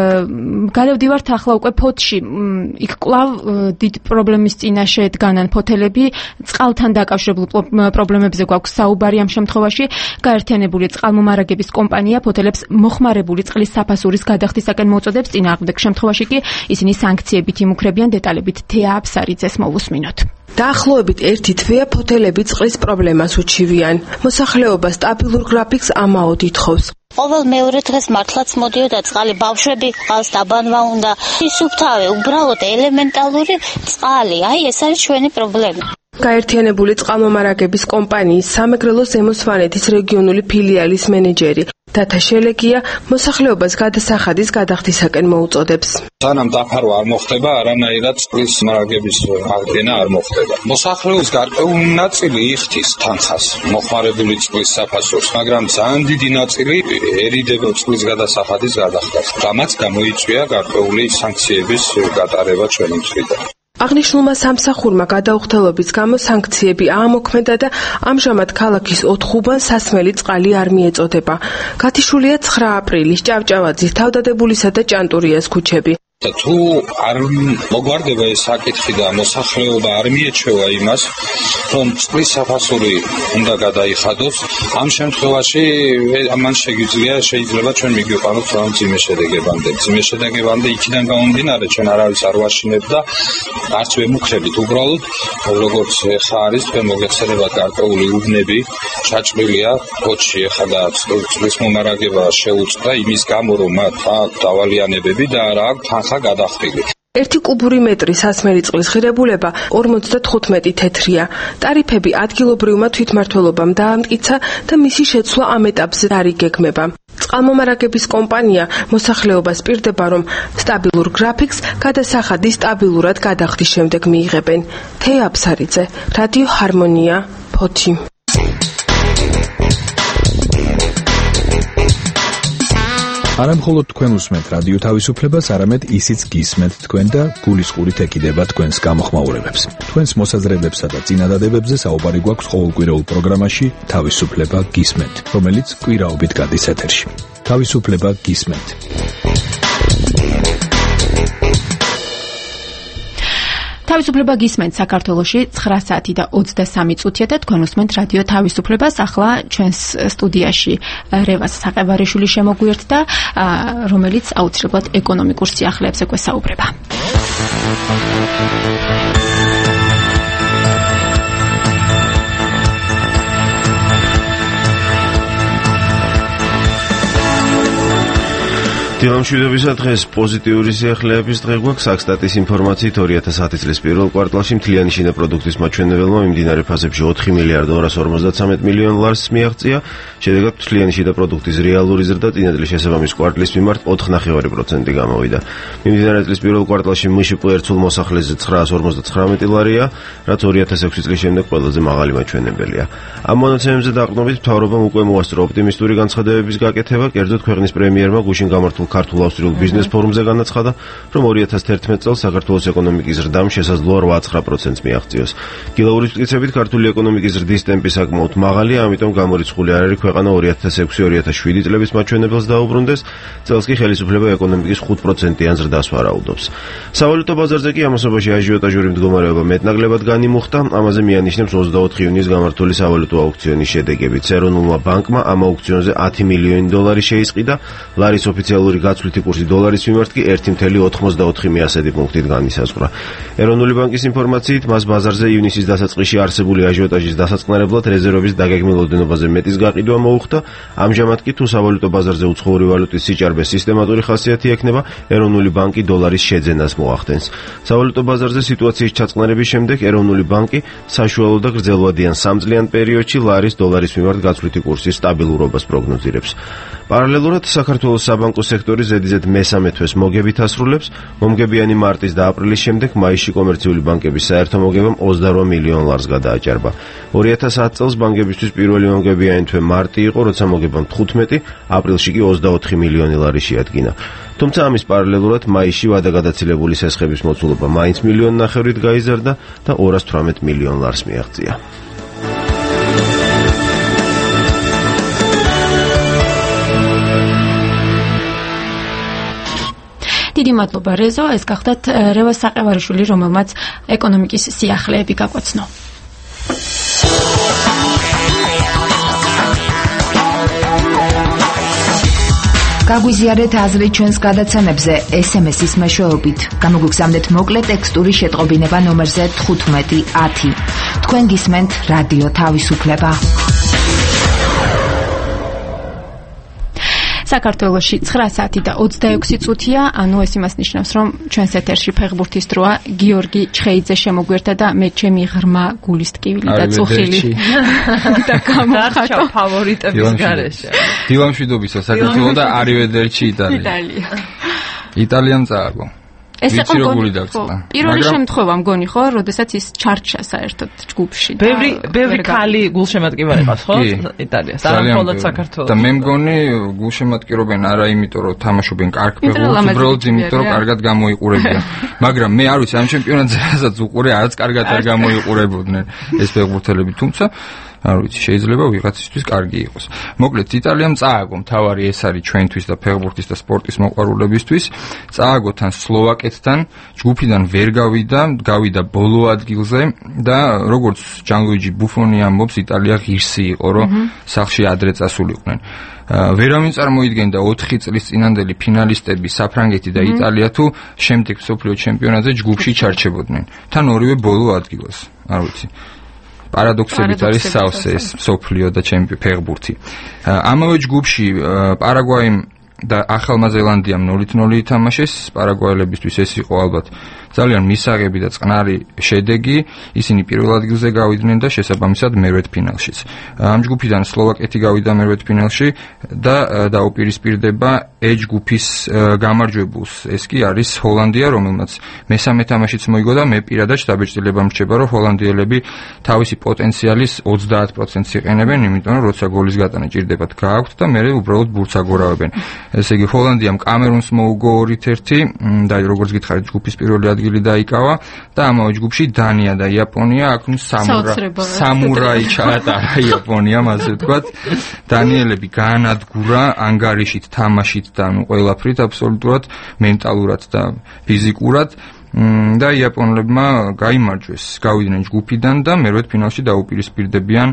გადავდივართ ახლა უკვე ფოთში. იქ კვლავ დიდ პრობლემის წინაშე დგანან ფოთელები, წყალთან დაკავშირებულ პრობლემებზე გვაქვს საუბარი ამ შემთხვევაში. გაერთიანებული წყალმომარაგების კომპანია ფოთელებს მოხმარებული წყლის საფასურის გადახდისაკენ მოუწოდებს, წინააღმდეგ შემთხვევაში კი ისინი სანქციებით იმუქრებიან. დეტალებით თეა აფსარიძეს მოვუსმინოთ. დაახლოებით 1 თვეა ფოთელები წყლის პრობლემას უჩივიან. მოსახლეობა სტაბილურ გრაფიკს ამაოდ ითხოვს. ყოველ მეორე დღეს მართლაც მოდიოდა წყალი, ბავშვები ყავს დაბანვა უნდა. სუფთავი, უბრალოდ ელემენტალური წყალი. აი ეს არის ჩვენი პრობლემა. გაერთიანებული წყალმომარაგების კომპანიის სამეგრელო ზემო სვანეთის რეგიონული ფილიალის მენეჯერი დათა შელეგია მოსახლეობას გადასახადის გადახდისაკენ მოუწოდებს. სანამ დაფარვა არ მოხდება, არანაირად წყლის მარაგების აღდგენა არ მოხდება. მოსახლეობის გარკვეული ნაწილი იხდის თანხას მოხმარებული წყლის საფასურს, მაგრამ ძალიან დიდი ნაწილი ერიდება წყლის გადასახადის გადახდას. რამაც გამოიწვია გარკვეული სანქციების გატარება ჩვენი მხრიდან. აღნიშნულმა სამსახურმა გადაუხდელობის გამო სანქციები აამოქმედა და ამჟამად ქალაქის 4 უბან სასმელი წყალი არ მიეწოდება. გათიშულია 9 აპრილის ჭავჭავაძის, თავდადებულისა და ჭანტურიას ქუჩები. თუ არ მოგვარდება ეს საკითხი და მოსახლეობა არ მიეჩვევა იმას, რომ წყლის საფასური უნდა გადაიხადოს, ამ შემთხვევაში ამან შეიძლება ჩვენ მიგვიყვანოთ რა მძიმე შედეგებამდე. მძიმე შედეგებამდე იქიდან გამომდინარე ჩვენ არავის არ ვაშინებ და არც ვემუქრებით. უბრალოდ როგორც ხა არის თქვენ მოგეხსენებათ გარკვეული უბნები ჩაჭრილია ფოთში, ხა და წყლის მომარაგება შეუწყდა იმის გამო რომ მათ აქვს დავალიანებები და არა აქვს გადახდილი. 1 კუბური მეტრი სასმელი წყლის ღირებულება 55 თეთრია. ტარიფები ადგილობრივმა თვითმმართველობამ დაამტკიცა და მისი შეცვლა ამ ეტაპზე არ იგეგმება. წყალმომარაგების კომპანია მოსახლეობას პირდება, რომ სტაბილურ გრაფიკს გადასახადი სტაბილურად გადახდის შემდეგ მიიღებენ. თეა აფსარიძე, რადიო ჰარმონია, ფოთი. არა მხოლოდ თქვენ უსმენთ რადიო თავისუფლებას, არამედ ისიც გისმენთ თქვენ და გულისყურით ეკიდება თქვენს გამოხმაურებებს. თქვენს მოსაზრებებსა და წინადადებებზე საუბარი გვაქვს ყოველკვირეულ პროგრამაში თავისუფლება გისმენთ, რომელიც კვირაობით გადის ეთერში. თავისუფლება გისმენთ. თავისუფლება გისმენთ საქართველოში 9 საათი და 23 წუთია და თქვენ უსმენთ რადიო თავისუფლებას. ახლა ჩვენს სტუდიაში რევაზ საყევარიშვილი შემოგვიერთდა, რომელიც აუცილებლად ეკონომიკურ სიახლეებზე გვესაუბრება. დილამშვიდობისა, დღეს პოზიტიური სიახლეების დღე გვაქვს. საქსტატის ინფორმაციით 2010 წლის პირველ კვარტალში მთლიანი შინაგანი პროდუქტის მაჩვენებელმა მიმდინარე ფაზებში 4 მილიარდ 253 მილიონ ლარს მიაღწია. შედეგად მთლიანი შინაგანი პროდუქტის რეალური ზრდა წინა წლის შესაბამის კვარტლის მიმართ 4.9% გამოვიდა. მიმდინარე წლის პირველ კვარტალში მშპ ერთულ მოსახლეზე 959 ლარია, რაც 2006 წლის შემდეგ ყველაზე მაღალი მაჩვენებელია. ამ მონაცემებზე დაყრდნობით მთავრობამ უკვე მოასწრო ოპტიმისტური განცხადებების გაკეთება, კერძოდ ქვეყნის პრემიერმა გუშინ გამართულ ქართულ-ავსტრიულ ბიზნეს ფორუმზე განაცხადა, რომ 2011 წელს საქართველოს ეკონომიკის ზრდამ შესაძლოა 8-9%-ს მიაღწიოს. გილაურის მტკიცებით, ქართული ეკონომიკის ზრდის ტემპი საკმაოდ მაღალია, ამიტომ გამორიცხული არ არის ქვეყანა 2006-2007 წლების მაჩვენებელს დაუბრუნდეს, წელს კი ხელისუფლება ეკონომიკის 5%-იან ზრდას ვარაუდობს. სავალუტო ბაზარზე კი ამასობაში აჟიოტაჟური მდგომარეობა მეტნაკლებად განიმუხტა, ამაზე მიანიშნებს 24 ივნისს გამართული სავალუტო აუქციონის შედეგებიც. ეროვნულმა ბანკმა ამ აუქციონზე 10 მილიონი დოლარი შეისყიდა, ლარის ოფიციალური გაცვლითი კურსი დოლარის მიმართ კი 1.84 პუნქტით განისაზღვრა. ეროვნული ბანკის ინფორმაციით, მას ბაზარზე ივნისის დასაწყისში არსებული აჟიოტაჟის დასაწყნარებლად რეზერვების დაგეგმილ ოდენობაზე მეტის გაყიდვა მოუხდა, ამჟამად კი თუ სავალუტო ბაზარზე უცხოური ვალუტის სიჭარბე სისტემატური ხასიათი ექნება, ეროვნული ბანკი დოლარის შეძენას მოახდენს. სავალუტო ბაზარზე სიტუაციის ჩაწყნარების შემდეგ ეროვნული ბანკი საშუალო და გრძელვადიან 3 წლიან პერიოდში ლარის დოლარის მიმართ გაცვლითი კურსის სტაბილურობას პროგნოზირებს. პარალელურად საქართველოს საბანკო სექტორი ზედიზედ მესამე თვეს მოგებით ასრულებს, მომგებიანი მარტის და აპრილის შემდეგ მაისში კომერციული ბანკების საერთო მოგებამ 28 მილიონ ლარს გადააჭარბა. 2010 წელს ბანკებისთვის პირველი მომგებიანი თვე მარტი იყო, როცა მოგებამ 15, აპრილში კი 24 მილიონი ლარი შეადგინა. თუმცა ამის პარალელურად მაისში ვადაგადაცილებული სესხების მოცულობა მაინც 1.5 მილიონით გაიზარდა და 218 მილიონ ლარს მიაღწია. დიდი მადლობა რეზო, ეს გახდათ რევაზ საყევარიშვილი, რომელმაც ეკონომიკის სიახლეები გაგვაცნო. გაგვიზიარეთ აზრი ჩვენს გადაცემებზე SMS-ის მეშვეობით. გამოგვიგზავნეთ მოკლე ტექსტური შეტყობინება ნომერზე 1510. თქვენ გისმენთ რადიო თავისუფლება. საქართველოში 9 საათი და 26 წუთია, ანუ ეს იმას ნიშნავს, რომ ჩვენს ეთერში ფეხბურთის დროა. გიორგი ჩხეიძე შემოგვერთა და მე ჩემი ღრმა გულის ტკივილი და წუხილი და გამოვხატო ფავორიტების გარეშე. დილამშვიდობისა საქართველოს და არივედერჩი იტალია. იტალიამ წააგო. ეს იყო პირველი შემთხვევა მგონი ხო, როდესაც ის ჩარჩა საერთოდ ჯგუფში. ბევრი ქალი გულშემატკივარ იყავს ხო იტალიას, არა მხოლოდ საქართველოს. და მე მგონი გულშემატკივრობენ არა იმიტომ რომ თამაშობენ კარგ ფეხბურთს, უბრალოდ იმიტომ რომ კარგად გამოიყურებიან. მაგრამ მე არ ვიცი ამ ჩემპიონატზე რასაც უყურე, არც კარგად არ გამოიყურებოდნენ ეს ფეხბურთელები, თუმცა არ ვიცი, შეიძლება ვიღაცისთვის კარგი იყოს. მოკლედ, იტალიამ წააგო, მთავარი ეს არის ჩვენთვის და ფეხბურთის და სპორტის მოყვარულებისთვის. წააგო თან სლოვაკეთთან, ჯგუფიდან ვერ გავიდა ბოლო ადგილზე და როგორც ჯანლუიჯი ბუფონი ამბობს, იტალია ღირსი იყო, რომ სახლში ადრე წასულიყვნენ. ვერავინ წარმოიდგენდა 4 წლის წინანდელი ფინალისტები საფრანგეთი და იტალია თუ შემდეგ მსოფლიო ჩემპიონატზე ჯგუფში ჩარჩებოდნენ. თან ორივე ბოლო ადგილას, არ ვიცი. პარადოქსებით არის სავსე ეს მსოფლიო და ფეხბურთი. ამავე ჯგუფში პარაგვაიმ და ახალმა ზელანდიამ 0-0 ითამაშეს. პარაგვაელებისთვის ეს იყო ალბათ ძალიან მისაღები და წყნარი შედეგი. ისინი პირველ ადგილზე გავიდნენ და შესაბამისად მერვედ ფინალშიც. ამ ჯგუფიდან სლოვაკეთი გავიდა მერვედ ფინალში და დაუპირისპირდება E ჯგუფის გამარჯვებულს. ეს კი არის ჰოლანდია, რომელმაც მესამე თამაშიც მოიგო და მე პირადად შთაბეჭდილება მრჩება, რომ ჰოლანდიელები თავისი პოტენციალის 30%-ს იყენებენ, იმიტომ რომ როცა გოლის გატანა ჭირდებათ გააქვთ და მერე უბრალოდ ბურთს აგორავებენ. ესე იგი ჰოლანდიამ კამერუნს მოუგო 2-1 და როგორც გითხარით ჯგუფის პირველი ადგილი დაიკავა და ამავე ჯგუფში დანია და იაპონია აქ სამურაი ჩაატარა იაპონიამ, ასე ვთქვათ. დანიელები გაანადგურა ანგარიშით, თამაშით და ყველაფრით აბსოლუტურად, მენტალურად და ფიზიკურად. და იაპონელებმა გაიმარჯვეს, გავიდნენ ჯგუფიდან და მერვედ ფინალში დაუპირისპირდებიან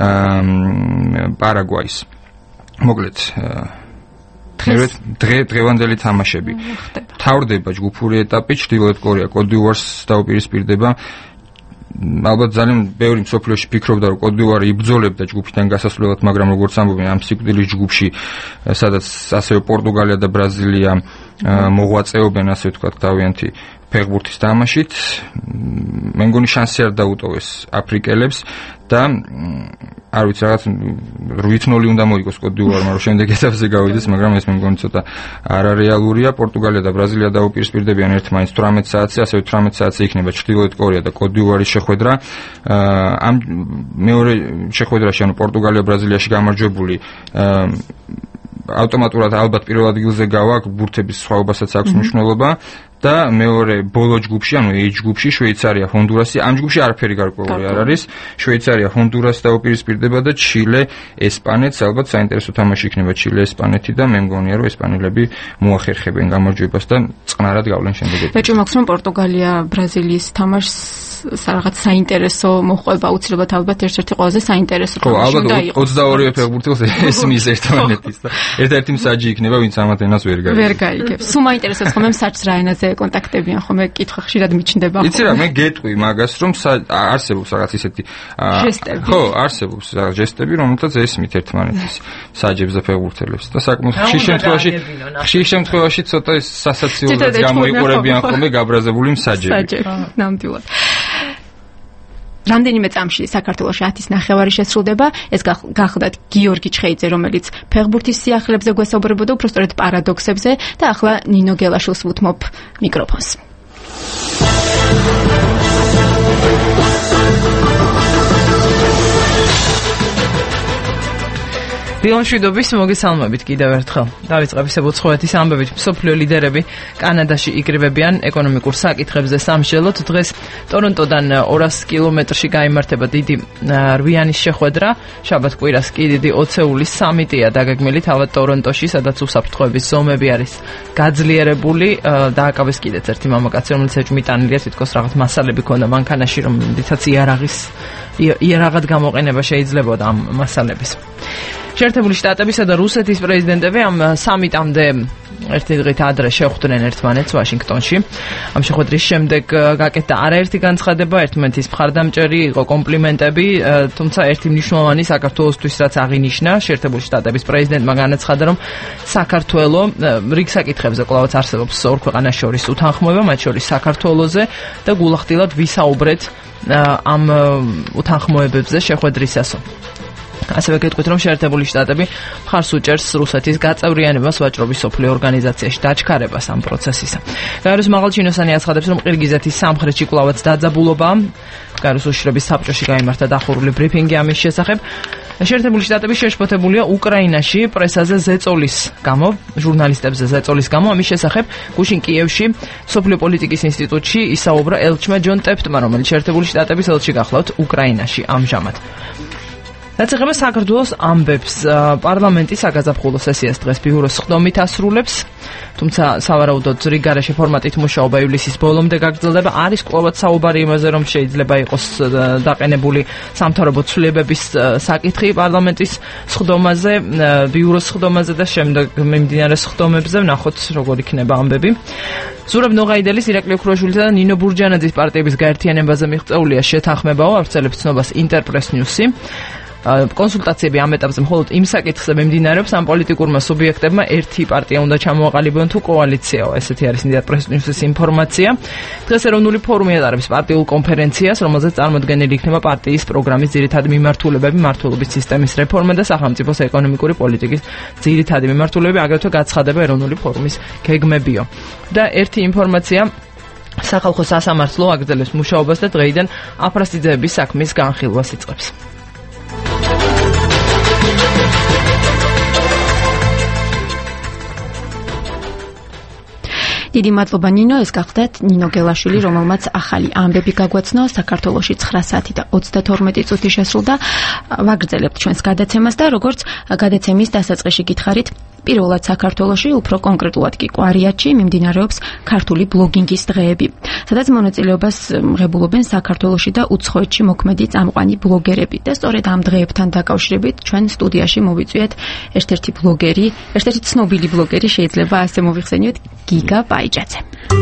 პარაგვაის. მოკლედ დღევანდელი თამაშები. თავდება ჯგუფური ეტაპი, ჩრდილოეთ კორეა კოდივუარს დაუპირისპირდება. ალბათ ძალიან ბევრი მსოფლიოში ფიქრობდა, რომ კოდივუარი იბრძოლებდა ჯგუფიდან გასასვლელად, მაგრამ როგორც ამბობენ, ამ სიკვდილის ჯგუფში, სადაც ასევე პორტუგალია და ბრაზილია მოღვაწეობენ, ასე ვთქვათ, თავიანთი ფეხბურთის თამაშით. მე მგონი შანსი არ დაუტოვეს აფრიკელებს და არ ვიცი, რაღაც 8-0 უნდა მოიგოს კოდივუარმა, რომ შემდეგ ეტაპზე გავიდეს, მაგრამ ეს მე მგონი ცოტა არარეალურია. პორტუგალია და ბრაზილია დაუპირისპირდებიან ერთმანეთს 18 საათზე, ასევე 18 საათზე იქნება ჩრდილოეთ კორეა და კოდივუარის შეხვედრა. ამ მეორე შეხვედრაში, ანუ პორტუგალია ბრაზილიაში გამარჯვებული ავტომატურად ალბათ პირველ ადგილზე გავაკ ბურთების სხვაობასაც აქვს მნიშვნელობა და მეორე ბოლო ჯგუფში, ანუ A ჯგუფში შვეიცარია, ჰონდურასი, ამ ჯგუფში არაფერი გარკვეული არ არის. შვეიცარია, ჰონდურასი დაუპირისპირდება და ჩილე, ესპანეთს, ალბათ საინტერესო თამაში იქნება ჩილე, ესპანეთი და მე მგონია, რომ ესპანელები მოახერხებენ გამარჯვებას და წყნარად გავლენ შემდეგ. ბეჭი მაქვს რომ პორტუგალია ბრაზილიის თამაშს რაღაც საინტერესო მოყვება უცილებლად ალბათ ერთ-ერთი ყველაზე საინტერესო თამაში უნდა იყოს. 22-ე ფეხბურთელს ესმის ერთმანეთის და ერთ-ერთი მსაჯი იქნება, ვინც ამათ ენას ვერ გაიგებს. ვერ გაიგებს. სულ მაინტერესებს ხომ საჭს რა ენაზე კონტაქტებიან ხომ მე კითხვა ხშირად მიჩნდება ხო? იცი რა, მე გეტყვი მაგას რომ არსებობს რაღაც ისეთი ჟესტები. ხო, არსებობს რაღაც ჟესტები, რომელთაც ესმით ერთმანეთის საჯებს და ფეხბურთელებს და საკმაოდ ხშირ შემთხვევაში ცოტა სასაცილოა გამოიყურებიან ხოლმე გაბრაზებული მსაჯები. ნამდვილად. რამდენიმე წამში საქართველოში 10-ის ნახევარი შესრულდება. ეს გახლდათ გიორგი ჩხეიძე, რომელიც ფეხბურთის სიახლეებზე გვესაუბრებოდა, უფრო სწორედ პარადოქსებზე და ახლა ნინო გელაშვილს ვუთმობ მიკროფონს. დილამშვიდობის მოგესალმებით კიდევ ერთხელ. დავიწყებ ისე უცხოეთის ამბებით. მსოფლიო ლიდერები კანადაში იკრიბებიან ეკონომიკურ საკითხებზე სამშელოდ. დღეს ტორონტოდან 200 კილომეტრში გაიმართება დიდი რვიანის შეხვედრა. შაბათ კვირას კი დიდი ოცეულის სამიტია დაგეგმილი თავად ტორონტოში, სადაც უსაფრთხოების ზომები არის გაძლიერებული. დააკავეს კიდეც ერთი მამაკაცი, რომელიც ეჭვმიტანილია, თითქოს რაღაც მასალები ქონდა მანქანაში, რომლითაც იარაღად გამოყენება შეიძლებოდა ამ მასალების. შეერთებული შტატებისა და რუსეთის პრეზიდენტები ამ სამიტამდე ერთი დღით ადრე შეხვდნენ ერთმანეთს ვაშინგტონში. ამ შეხვედრის შემდეგ გაკეთდა არაერთი განცხადება, ერთმანეთის მხარდამჭერი იყო კომპლიმენტები, თუმცა ერთი მნიშვნელოვანი საქართველოსთვის რაც აღინიშნა, შეერთებული შტატების პრეზიდენტმა განაცხადა, რომ საქართველო რიგ საკითხებზე კვლავაც არსებობს ორ ქვეყანას შორის უთანხმოება, მათ შორის საქართველოზე და გულახდილად ვისაუბრეთ ამ უთანხმოებებზე შეხვედრისას. ასევე გეტყვით, რომ შეერთებული შტატები მხარს უჭერს რუსეთის გაწევრიანებას ვაჭრობის სოფლიო ორგანიზაციაში დაჩქარებას ამ პროცესისა. გაეროს მაღალჩინოსანი აცხადებს, რომ ყირგიზეთის სამხრეთში კვლავაც დაძაბულობაა. გაეროს უშიშროების საბჭოში გაიმართა დახურული ბრიფინგი ამის შესახებ. შეერთებული შტატები შეშფოთებულია უკრაინაში პრესაზე ზეწოლის გამო, ჟურნალისტებზე ზეწოლის გამო. ამის შესახებ გუშინ კიევში სოფლიო პოლიტიკის ინსტიტუტში ისაუბრა ელჩმა ჯონ ტეფტმა, რომელიც შეერთებული შტატების ელჩი გახლავთ უკრაინაში ამჟამად. რაც ეხება საქართველოს ამბებს, პარლამენტი საგაზაფხულო სესიას დღეს ბიუროს ხდომით ასრულებს, თუმცა სავარაუდოდ რიგარეშე ფორმატით მუშაობა ივლისის ბოლომდე გაგრძელდება. არის კვლავაც საუბარი იმაზე, რომ შეიძლება იყოს დაყენებული სამთავრობო ცვლილებების საკითხი პარლამენტის ხდომაზე, ბიუროს ხდომაზე და შემდეგ მიმდინარე ხდომებზე. ვნახოთ როგორ იქნება ამბები. ზურაბ ნოღაიდელის, ირაკლი ოქროაშვილისა და ნინო ბურჯანაძის პარტიების გაერთიანებაზე მიღწეულია შეთანხმებაო, ავრცელებს ცნობას ინტერპრეს ნიუსი. კონსულტაციები ამ ეტაპზე მხოლოდ იმ საკითხზე მიმდინარეობს, ამ პოლიტიკურმა სუბიექტებმა ერთი პარტია უნდა ჩამოაყალიბონ თუ კოალიციაო. ესეთი არის ინტერპრეს-ნიუსის ინფორმაცია. დღეს ეროვნული ფორუმი ატარებს პარტიულ კონფერენციას, რომელზეც წარმოდგენილი იქნება პარტიის პროგრამის ძირითადი მიმართულებები, მმართველობის სისტემის რეფორმა და სახელმწიფოს ეკონომიკური პოლიტიკის ძირითადი მიმართულებები, აგრეთვე გაცხადება ეროვნული ფორუმის გეგმებიო. და ერთი ინფორმაცია, სახალხო სასამართლო აგრძელებს მუშაობას და დღეიდან აფრასტიძეების საქმის განხილვას იწყებს. დიდი მადლობა ნინო, ეს გახდათ ნინო გელაშვილი, რომელმაც ახალი ამბები გაგვაცნო. საქართველოში 9 საათი და 32 წუთი შესრულდა. ვაგრძელებთ ჩვენს გადაცემას და როგორც გადაცემის დასაწყისში გითხარით, პირველად საქართველოში, უფრო კონკრეტულად კი კვარიატში მიმდინარეობს ქართული ბლოგინგის დღეები, სადაც მონაწილეობას ღებულობენ საქართველოში და უცხოეთში მოქმედი წამყვანი ბლოგერები. და სწორედ ამ დღეებთან დაკავშირებით ჩვენ სტუდიაში მოვიწვიეთ ერთ-ერთი ბლოგერი, ერთ-ერთი ცნობილი ბლოგერი, შეიძლება ასე მოვიხსენიოთ, გიგა ბაიჯაძე.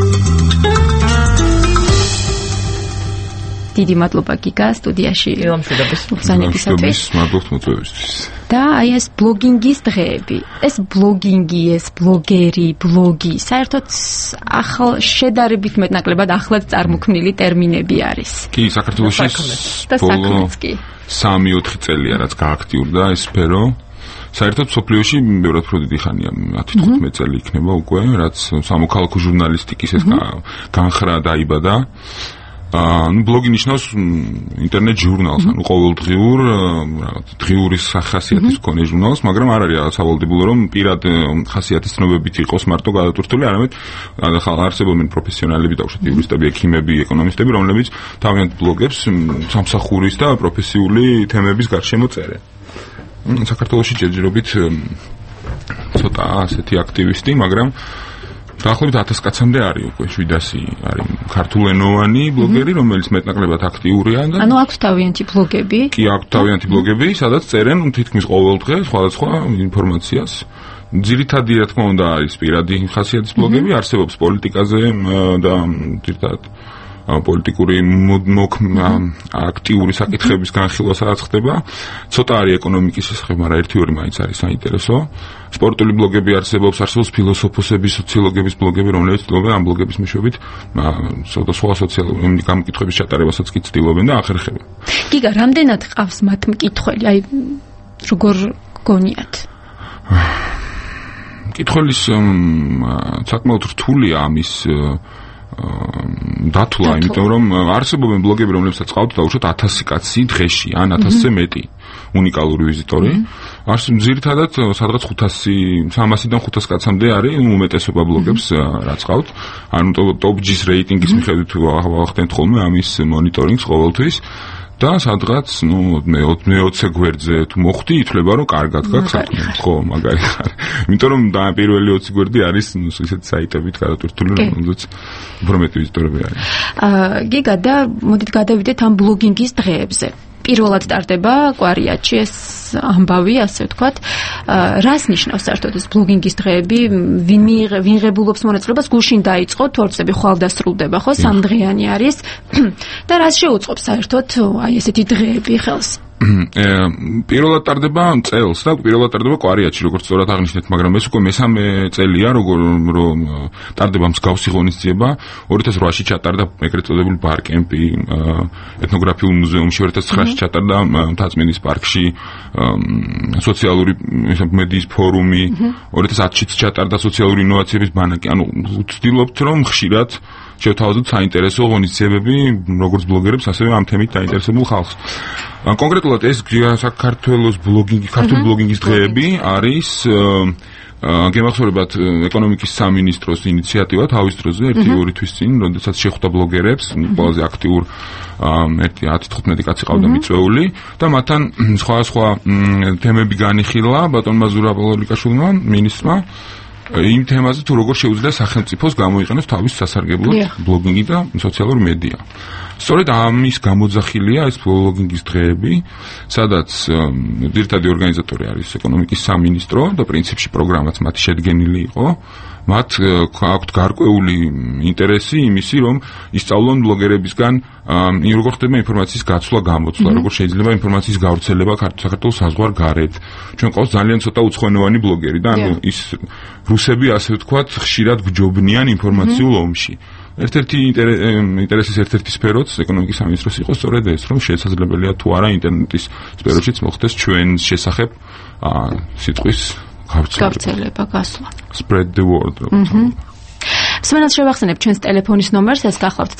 დიდი მადლობა გიგა სტუდიაში დილამშვიდობის მადლობთ მოწვევისთვის. და აი ეს ბლოგინგის დღეები, ეს ბლოგინგი, ეს ბლოგერი, ბლოგი, საერთოდ ახალ შედარებით მეტნაკლებად ახლად წარმოქმნილი ტერმინები არის. კი, საქართველოში ბოლო 3-4 წელია რაც გააქტიურდა ეს სფერო. საერთოდ სოფლიოში ბევრად უფრო დიდი ხანია, 10-15 წელი იქნება უკვე, რაც სამოქალაქო ჟურნალისტიკის ეს განხრა დაიბადა. ბლოგი ნიშნავს ინტერნეტ ჟურნალს, ანუ ყოველდღიურ დღიური ხასიათის მქონე ჟურნალს, მაგრამ არ არის რაღაც სავალდებულო, რომ პირად ხასიათის ცნობებით იყოს მარტო გადატვირთული, არამედ არსებობენ პროფესიონალები, დაუშვათ იურისტები, ექიმები, ეკონომისტები, რომლებიც თავიანთ ბლოგებს სამსახურის და პროფესიული თემების გარშემო წერენ. საქართველოში ჯერჯერობით ცოტა ასეთი აქტივისტი, მაგრამ დაახლოებით 1000 კაცამდე არის უკვე 700 არის ქართულენოვანი ბლოგერი, რომელიც მეტნაკლებად აქტიურია და ანუ აქვს თავიანთი ბლოგები? კი, აქვს თავიანთი ბლოგები, სადაც წერენ თითქმის ყოველ დღე სხვადასხვა ინფორმაციას. ძირითადი რა თქმა უნდა არის პირადი ხასიათის ბლოგები, არსებობს პოლიტიკაზე და ძირითადად პოლიტიკური აქტიური საკითხების განხილვა სადაც ხდება. ცოტა არის ეკონომიკის შესახებ, მაგრამ ერთი-ორი მაინც არის საინტერესო. სპორტული ბლოგები არსებობს ფილოსოფოსების, სოციოლოგების ბლოგები, რომლებიც ცდილობენ ამ ბლოგების მეშვეობით სხვა სოციალური გამოკითხვების ჩატარებასაც კი ცდილობენ და ახერხებენ. გიგა, რამდენად ყავს მათ მკითხველი? აი, როგორ გონიათ? მკითხველის საკმაოდ რთულია ამის დათვლა, იმიტომ რომ არსებობენ ბლოგები, რომლებსაც ყავთ დაუშვათ 1000 კაცი დღეში, ან 1000-ზე მეტი უნიკალური ვიზიტორი. არსებობს ძირითადად სადღაც 300-დან 500 კაცამდე არის უმეტესობა ბლოგებს რაც ყავთ. ანუ ტოპ-G-ის რეიტინგის მიხედვით ვახდენთ ხოლმე ამის მონიტორინგს ყოველთვის. და სადღაც, მე 20 გვერდზე თუ მოხვდი, ითვლება რომ კარგად გაქვს საქმე. ხო, მაგარი ხარ. იმიტომ რომ პირველი 20 გვერდი არის ისეთ საიტებით გადატვირთული, რომელზეც უფრო მეტი ვიზიტორები არის. გიგა, და მოდით გადავიდეთ ამ ბლოგინგის დღეებზე. პირველად ტარდება კვარიატში ეს ამბავი, ასე ვთქვათ. რას ნიშნავს საერთოდ ეს ბლოგინგის დღეები? ვინ ღებულობს მონაწილეობას? გუშინ დაიწყო, თორცები ხვალ დასრულდება, ხო? 3 დღიანი არის. და რას შეუწყობს საერთოდ აი ესეთი დღეები ხელს? პირველად ტარდება წელს და პირველად ტარდება კვარიატში, როგორც სწორად აღნიშნეთ, მაგრამ ეს უკვე მესამე წელია, რომ ტარდება მსგავსი ღონისძიება. 2008-ში ჩატარდა ეგრეთ წოდებული ბარკემპი ეთნოგრაფიულ მუზეუმში, 2009-ში ჩატარდა მთაწმინდის პარკში სოციალური მედიის ფორუმი, 2010-ში ჩატარდა სოციალური ინოვაციების ბანაკი. ანუ ვცდილობთ, რომ ხშირად შევთავაზოთ საინტერესო ღონისძიებები, როგორც ბლოგერებს, ასევე ამ თემით დაინტერესებულ ხალხს. კონკრეტულად ეს საქართველოს ქართული ბლოგინგის დღეები არის გემახსოვრებათ ეკონომიკის სამინისტროს ინიციატივა თავის დროზე 1-2 თვის წინ, როდესაც შეხვდა ბლოგერებს, ყველაზე აქტიურ 10-15 კაცი ყავდა მიწვეული და მათთან სხვა თემები განიხილა ბატონმა ზურაბ-ლიკაშვილმა, მინისტრმა. იმ თემაზე თუ როგორ შეუძლია სახელმწიფოს გამოიყენოს თავის სასარგებლოდ ბლოგინგი და სოციალური მედია. სწორედ ამის გამოძახილია ეს ბლოგინგის დღეები, სადაც ძირითადი ორგანიზატორი არის ეკონომიკის სამინისტრო და პრინციპში პროგრამაც მათი შედგენილი იყო. მათ აქვთ გარკვეული ინტერესი იმისი, რომ ისწავლონ ბლოგერებისგან როგორ ხდება ინფორმაციის გაცვლა, გამოცვლა, როგორ შეიძლება ინფორმაციის გავრცელება საქართველოს საზღვარგარეთ. ჩვენ ყავს ძალიან ცოტა უცხოენოვანი ბლოგერი და ანუ ის რუსები, ასე ვთქვათ, ხშირად გჯობნიან ინფორმაციულ ომში. ერთ-ერთი ინტერესის ერთ-ერთი სფეროც ეკონომიკის სამინისტროს იყო სწორედ ეს, რომ შესაძლებელია თუ არა ინტერნეტის სფეროშიც მოხდეს ჩვენ შესახებ სიტყვის გავრცელება, გასვლა. Spread the word. მსმენელს შევახსენებ ჩვენს ტელეფონის ნომერს, ეს გახლავთ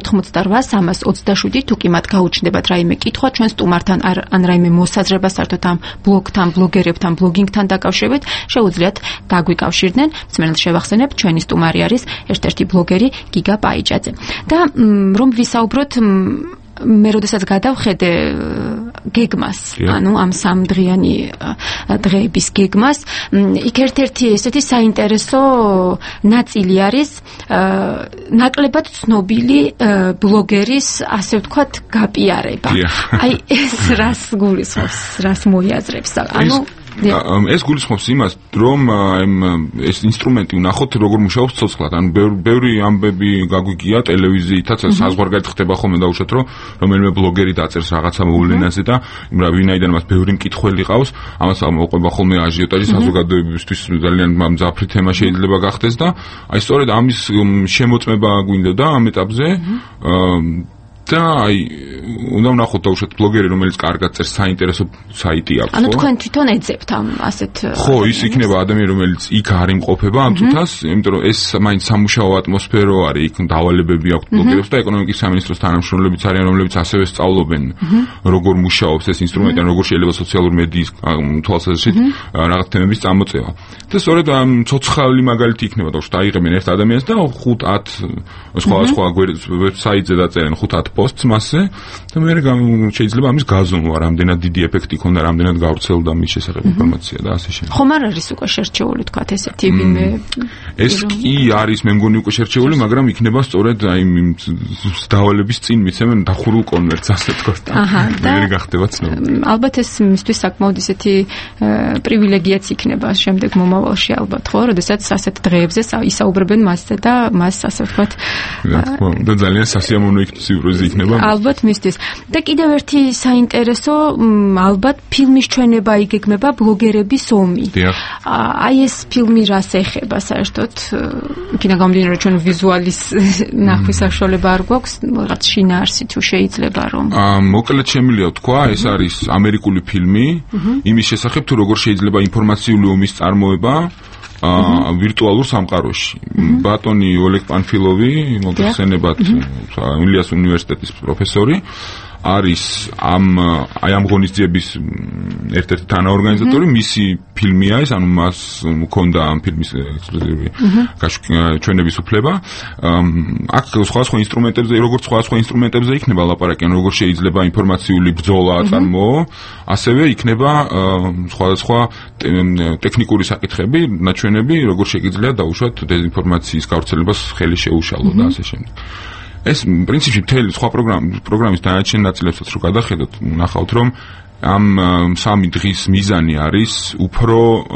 988-327, თუ კი მათ გაუჩნდებათ რაიმე კითხვა ჩვენ სტუმართან ან რაიმე მოსაზრება საერთოდ ამ ბლოგთან, ბლოგერებთან, ბლოგინგთან დაკავშირებით, შეუძლიათ გაგვიკავშირდნენ. მსმენელს შევახსენებ, ჩვენი სტუმარი არის ერთ-ერთი ბლოგერი გიგა პაიჭაძე. და რომ ვისაუბროთ მე როდესაც გადავხედე გეგმას, ანუ ამ 3 დღიანი დღეების გეგმას, იქ ერთ-ერთი ესეთი საინტერესო ნაწილი არის ნაკლებად ცნობილი ბლოგერის, ასე ვთქვათ, გაპიარება. აი ეს რას გულისხმობს, რას მოიაზრებს? ანუ ეს გულისხმობს იმას, რომ ეს ინსტრუმენტი ვნახოთ, როგორ მუშაობს ცოცხლად. ანუ ბევრი ამბები გაგვიგია ტელევიზიითაც, საზღვარგარეთ ხდება ხოლმე დაუშვათ, რომ რომელიმე ბლოგერი დაწერს რაღაცა მოვლენაზე და ვინაიდან მას ბევრი მკითხველი ყავს, ამას მოყვება ხოლმე აჟიოტაჟი საზოგადოებისთვის ძალიან მძაფრი თემა შეიძლება გახდეს და აი სწორედ ამის შემოწმება გვინდოდა ამ ეტაპზე. და აი უნდა ვნახოთ უშუალოდ ბლოგერი რომელიც კარგად წერს საინტერესო საიტი აქვს ხო? ანუ თქვენ თვითონ ეძებთ ამ ასეთ ხო, ის იქნება ადამიანი რომელიც იქ არ იმყოფება ამ წუთას, იმიტომ რომ ეს მაინც სამუშაო ატმოსფერო არის, იქ დავალებები აქვს ბლოგერებს და ეკონომიკის სამინისტროს თანამშრომლებიც არიან, რომლებიც ასევე სწავლობენ როგორ მუშაობს ეს ინსტრუმენტი, როგორ შეიძლება სოციალური მედიის თვალსაზრისით რაღაც თემების წამოწევა. და სწორედ ამ ცოცხალი მაგალითი იქნება და უშუალოდ აიღებენ ერთ ადამიანს და 5-10 სხვა ვებსაიტზე დაწერენ 5-10 პოსტს მასზე და მე შეიძლება ამის გაზომვა, რამდენად დიდი ეფექტი ქონდა, რამდენად გავრცელდა მის შესახებ ინფორმაცია და ასე შემდეგ. ხომ არ არის უკვე შერჩეული თქვა ესეთი ვინმე? ეს კი არის მე მგონი უკვე შერჩეული, მაგრამ იქნება სწორედ აი დავალების წინ მიცემენ დახურულ კონვერტს ასე თქვა. აჰა, მე გახდება ცნობილი. ალბათ ეს მისთვის საკმაოდ ისეთი პრივილეგიაც იქნება შემდეგ მომავალში ალბათ, ხო, როდესაც ასეთ დღეებზე ისაუბრებენ მასზე და მას ასე ვთქვათ. და ძალიან სასიამოვნო სიურპრიზი იქნება. ალბათ მისთვის. და კიდევ ერთი საინტერესო, ალბათ ფილმის ჩვენება იგეგმება ბლოგერების ომი. აი ეს ფილმი რას ეხება საერთოდ? იქიდან გამომდინარე ჩვენ ვიზუალის ნახვის საშუალება არ გვაქვს, რაღაც შინაარსი თუ შეიძლება რომ. მოკლედ შემიძლია თქვა, ეს არის ამერიკული ფილმი, იმის შესახებ თუ როგორ შეიძლება ინფორმაციული ომის წარმოება ვირტუალურ სამყაროში. ბატონი ოლეგ პანფილოვი, მოგხსენებათ, ილიას უნივერსიტეტის პროფესორი, არის ამ ღონისძიების ერთ-ერთი თანაორგანიზატორი, მისი ფილმია ეს, ანუ მას მქონდა ამ ფილმის ექსკლუზიური ჩვენების უფლება. აქ სხვა ინსტრუმენტებზე, როგორც სხვა ინსტრუმენტებზე იქნება ლაპარაკი, ანუ როგორ შეიძლება ინფორმაციული ბრძოლა აწარმოო, ასევე იქნება სხვადასხვა ტექნიკური საკითხები, ნაჩვენები, როგორ შეიძლება დაუშვათ დეзинფორმაციის გავრცელებას ხელი შეუშალო და ასე შემდეგ. ეს პრინციპში მთელი სხვა პროგრამის დანარჩენ ნაწილებსაც რო გადახედოთ, ნახავთ რომ ამ სამი დღის მიზანი არის უფრო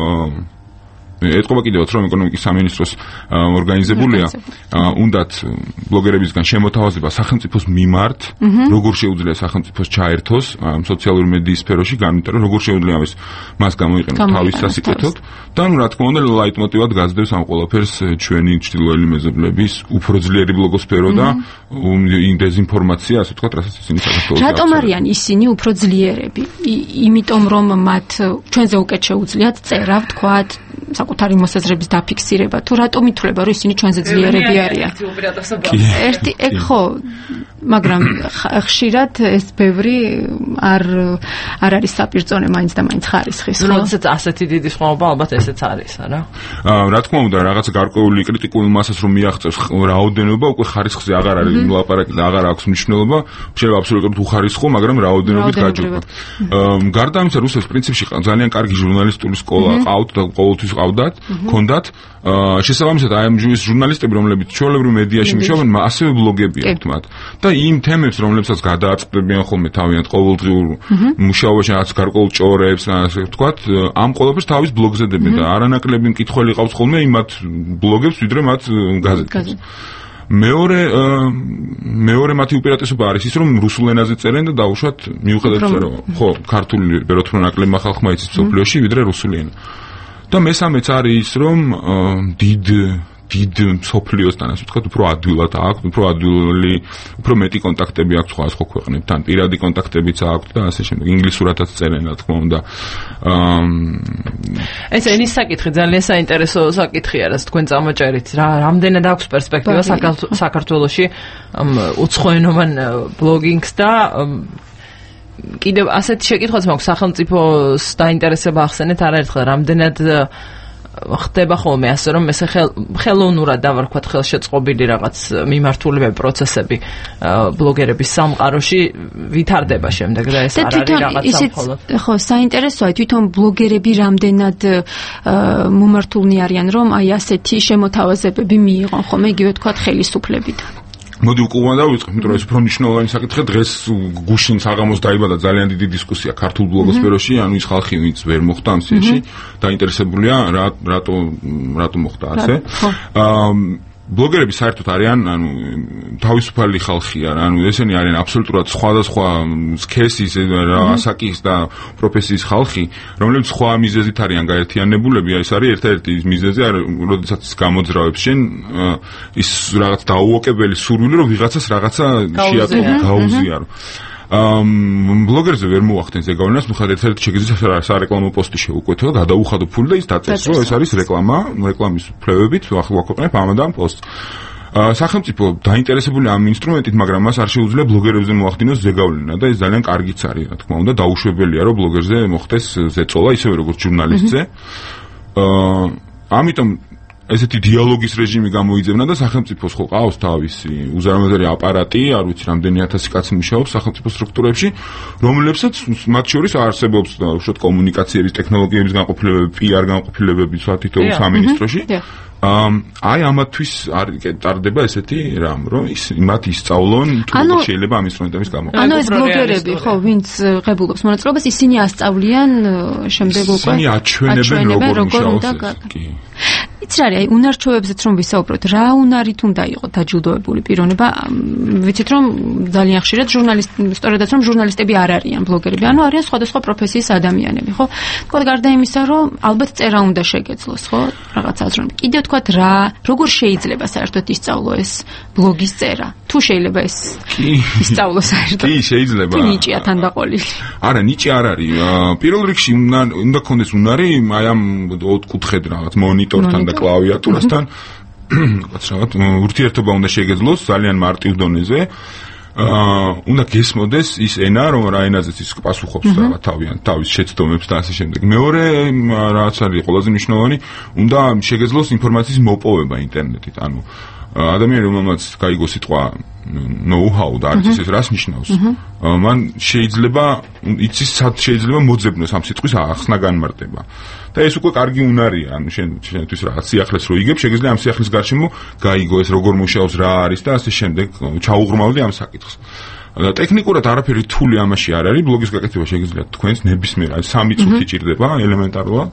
ეთყობა კიდევაც რომ ეკონომიკის სამინისტროს ორგანიზებულია, უნდათ ბლოგერებისგან შემოთავაზება სახელმწიფოს მიმართ, როგორ შეუძლია სახელმწიფოს ჩაერთოს სოციალური მედიის სფეროში, განვითაროს, როგორ შეუძლია მას გამოიყენოს თავის სასიკეთოდ და ნუ რა თქმა უნდა ლაიტმოტივად გაძლევს ამ ყველაფერს ჩვენი ჩრდილოელი მეზობლების უფრო ძლიერი ბლოგოსფერო და დეзинფორმაცია, ასე ვთქვათ, რასაც ისინი საქართველოს. რატომ არიან ისინი უფრო ძლიერები? იმიტომ რომ მათ ჩვენზე უკეთ შეუძლიათ წერა, ვთქვათ, საკუთარი მოსაზრების დაფიქსირება, თუ რატომ ითვლება რომ ისინი ჩვენზე ძლიერები არიან? ერთი ეგ ხო, მაგრამ ხშირად ეს ბევრი არ არის საპირწონე მაინც და მაინც ხარისხის. როდესაც ასეთი დიდი სხვაობა ალბათ ესეც არის, არა? რა თქმა უნდა, რაღაც გარკვეული კრიტიკული მასას რომ მიაღწევს რაოდენობა, უკვე ხარისხზე აღარ არის ლაპარაკი და აღარ აქვს მნიშვნელობა, შეიძლება აბსოლუტურად უხარისხო, მაგრამ რაოდენობით გაჯობა. გარდა ამისა, რუსეთს პრინციპში ძალიან კარგი ჟურნალისტური სკოლა ყავთ და ყოველთვის ქონდათ შესაბამისად აი ამ ჟურნალისტები რომლებიც ჩვეულებრივ მედიაში მუშაობენ ასევე ბლოგები აქვთ მათ და იმ თემებს რომლებსაც გადააწყდებიან ხოლმე თავიანთ ყოველდღიურ მუშაობაში რაც გარკვეულ ჭორებს ასე ვთქვათ ამ ყველაფერს თავის ბლოგზე დებენ და არანაკლები მკითხველი ყავს ხოლმე იმათ ბლოგებს ვიდრე მათ გაზეთებს მეორე მათი უპირატესობა არის ის რომ რუსულ ენაზე წერენ და დაუშვათ მიუხედავად რომ ხო ქართული ბეროთ რომ ნაკლები ხალხმა იცის სოფლიოში ვიდრე რუსული ენა და მესამეც არის ის რომ დიდ სოფლიოსთან ასე ვთქვათ უფრო ადვილად აქვს უფრო ადვილი უფრო მეტი კონტაქტები აქვს სხვა ქვეყნებთან პირადი კონტაქტებიც აქვს და ასე შემდეგ ინგლისურადაც წერენ რა თქმა უნდა ეს ენის საკითხი ძალიან საინტერესო საკითხია რაც თქვენ წამოჭერით რა რამდენად აქვს პერსპექტივა საქართველოში უცხოენოვან ბლოგინგს და კიდევ ასეთ შეკითხვაც მაქვს სახელმწიფოს დაინტერესება ახსენეთ არაერთხელ რამდენად ხდება ხოლმე ასე რომ ეს ხელოვნურად დავარქვათ ხელშეწყობილი რაღაც მიმართულება პროცესები ბლოგერების სამყაროში ვითარდება შემდეგ და ეს არ არის რაღაც სამხოლოდ ხო საინტერესოა თვითონ ბლოგერები რამდენად მომართულნი არიან რომ აი ასეთი შემოთავაზებები მიიღონ ხოლმე იგივე თქვათ ხელისუფლებიდან მოდი უკუღმა დავიწყე, იმიტომ რომ ეს უფრო მნიშვნელოვანი საკითხია. დღეს გუშინ საღამოს დაიბადა ძალიან დიდი დისკუსია ქართულ ბლოგოსფეროში, ანუ ის ხალხი, ვინც ვერ მოხვდა ამ სიაში, დაინტერესებულია რატო მოხდა ასე. ბლოგერები საერთოდ არიან, თავისუფალი ხალხია, ესენი არიან აბსოლუტურად სხვადასხვა სქესის, ასაკის და პროფესიის ხალხი, რომლებიც სხვა მიზეზით არიან გაერთიანებულები, ეს არის ერთ-ერთი მიზეზი, როდესაც გამოძრავებს შენ ის რაღაც დაუოკებელი სურვილი, რომ ვიღაცას რაღაცა შეატყობ, გაუზიარო. ბლოგერზე ვერ მოახდენს ეგ გავლენას, მხოლოდ ერთ-ერთი შეგიძლია სარეკლამო პოსტი შევუკვეთო და გადაუხადო ფული და ის დაწერს, რომ ეს არის რეკლამა, რეკლამის ფლევებით ვაქვეყნებ ამადან პოსტს. სახელმწიფო დაინტერესებული ამ ინსტრუმენტით, მაგრამ მას არ შეუძლია ბლოგერებზე მოახდინოს ზეგავლენა და ეს ძალიან კარგიც არის, რა თქმა უნდა, დაუშვებელია, რომ ბლოგერზე მოხდეს ზეწოლა, ისევე როგორც ჟურნალისტზე. ამიტომ ესეთი დიალოგის რეჟიმი გამოიძებნა და სახელმწიფოს ხო ყავს თავისი უზარმაზარი აპარატი, არ ვიცი რამდენი 1000 კაცი მუშაობს სახელმწიფო სტრუქტურებში, რომლებსაც მათ შორის არსებობს უშუალოდ კომუნიკაციების ტექნოლოგიების განყოფილებები, PR განყოფილებები თითოეულ სამინისტროში. აი ამათთვის არ ტარდება ესეთი რამ, რომ მათ ისწავლონ თუ როგორ შეიძლება ამ ინსტრუმენტების გამოყენება. ანუ ეს ბლოგერები, ხო, ვინც ღებულობს მონაწილეობას, ისინი ასწავლიან შემდეგ უკვე ისინი აჩვენებენ როგორ უნდა იცი რა არის, აი უნარჩვევებზეც რომ ვისაუბროთ, რა უნარით უნდა იყოს დაჯილდოებული პიროვნება, ვიცით რომ ძალიან ხშირად სწორედაც რომ ჟურნალისტები არ არიან ბლოგერები, ანუ არიან სხვადასხვა პროფესიის ადამიანები, ხო? თქო გარდა იმისა, რომ ალბათ წერა უნდა შეგეძლოს, ხო? რაღაც აზროვნები. კიდევ თქვათ რა, როგორ შეიძლება საერთოდ ისწავლო ეს ბლოგის წერა? თუ შეიძლება ეს ისწავლოს საერთოდ? კი, შეიძლება. თუ ნიჭია თანდაყოლილი. არა, ნიჭი არ არის. პირველ რიგში უნდა გქონდეს უნარი აი ამ ოთხკუთხედ რაღაც მონიტორთან და კლავიატურასთან რაღაც ურთიერთობა უნდა შეგეძლოს ძალიან მარტივ დონეზე. უნდა გესმოდეს ის ენა, რომ რა ენაზეც ის პასუხობს რაღაც თავის შეცდომებს და ასე შემდეგ. მეორე რაც არის ყველაზე მნიშვნელოვანი, უნდა შეგეძლოს ინფორმაციის მოპოვება ინტერნეტით, ანუ ადამიანი რომელმაც გაიგო სიტყვა know-how და არ იცის რას ნიშნავს. მან შეიძლება იცის სად შეიძლება მოძებნოს ამ სიტყვის ახსნა განმარტება. და ეს უკვე კარგი უნარია, ანუ შენთვის რაღაც სიახლეს რო იგებ, შეგიძლია ამ სიახლის გარშემო გაიგო ეს როგორ მუშაობს, რა არის და ასე შემდეგ ჩაუღრმავდი ამ საკითხს. და ტექნიკურად არაფერი რთული ამაში არ არის, ბლოგის გაკეთება შეგიძლია თქვენს ნებისმიერ 3 წუთი ჭირდება ელემენტარულად.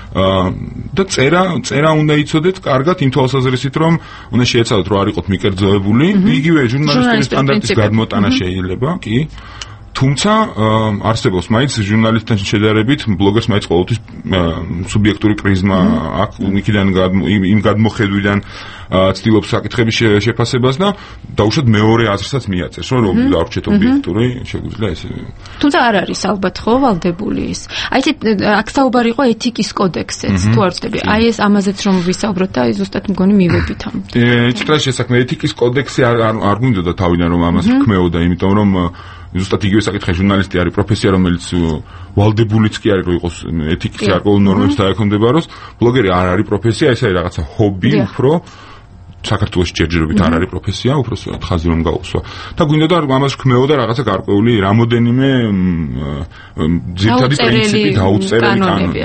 და წერა უნდა იცოდეთ კარგად იმ თვალსაზრისით, რომ უნდა შეეცადოთ რომ არ იყოთ მიკერძოებული, იგივე ჟურნალისტური სტანდარტის გადმოტანა შეიძლება, კი. თუმცა არსებობს მაინც ჟურნალისტთან შედარებით ბლოგერს მაინც ყოველთვის სუბიექტური პრიზმა აქვს, იმ გადმოხედვიდან ცდილობს საკითხების შეფასებას და დაუშვათ მეორე აზრსაც მიაწერს, რომ დავრჩეთ ობიექტური, შეგვიძლია ესე. თუმცა არ არის ალბათ ხო ვალდებული ის. აი ეს აქ საუბარი იყო ეთიკის კოდექსზეც, თუ არ ვცდები. აი ეს ამაზეც რომ ვისაუბროთ და ზუსტად მგონი მივედით ამ. ჭრა შესაქმე ეთიკის კოდექსი არ გვინდოდა თავიდან რომ ამას ვქმეოდა, იმიტომ რომ ზუსტად იგივე საკითხი ჟურნალისტი არის პროფესია, რომელიც ვალდებულიც კი არის, რომ იყოს ეთიკის გარკვეულ ნორმებს დაექვემდებაროს. ბლოგერი არ არის პროფესია, ეს არის რაღაცა ჰობი, უფრო საქართველოში ჯერჯერობით არ არის პროფესია, უბრალოდ ხაზი რომ გაუსვა. და გვინდოდა ამას ვქმეოდა რაღაცა გარკვეული რამოდენიმე ძირითადი პრინციპი დაუწერელი კანონები.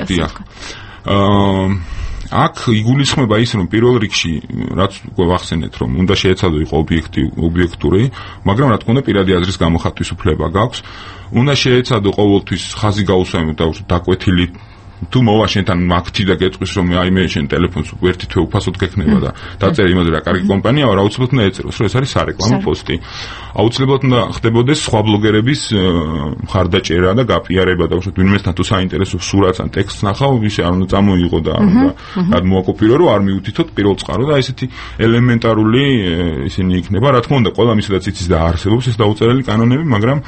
აქ იგულისხმება ის, რომ პირველ რიგში რაც უკვე ვახსენეთ, რომ უნდა შეეცადო იყო ობიექტური, მაგრამ რა თქმა უნდა პირადი აზრის გამოხატვის უფლება გაქვს. უნდა შეეცადო ყოველთვის ხაზი გაუსვამო და დაკვეთილი თუ მოვა შენთან მაგთი და გეტყვის რომ აი მე შენ ტელეფონს ერთი თვე უფასოდ გექნება და დაწერე იმაზე რა კარგი კომპანიაა, აუცილებლად უნდა ეწეროს, რომ ეს არის სარეკლამო პოსტი. აუცილებლად უნდა ხდებოდეს სხვა ბლოგერების მხარდაჭერა და გაპიარება და უშუალოდ ვინმესთან თუ საინტერესო სურათს ან ტექსტს ნახავ, ისე არ უნდა წამოიღო და არ უნდა გადმოაკოპირო, რომ არ მიუთითოთ პირველ წყარო და ესეთი ელემენტარული ისინი იქნება. რა თქმა უნდა, ყველა მისადაც იცის და არსებობს ეს დაუწერელი კანონები, მაგრამ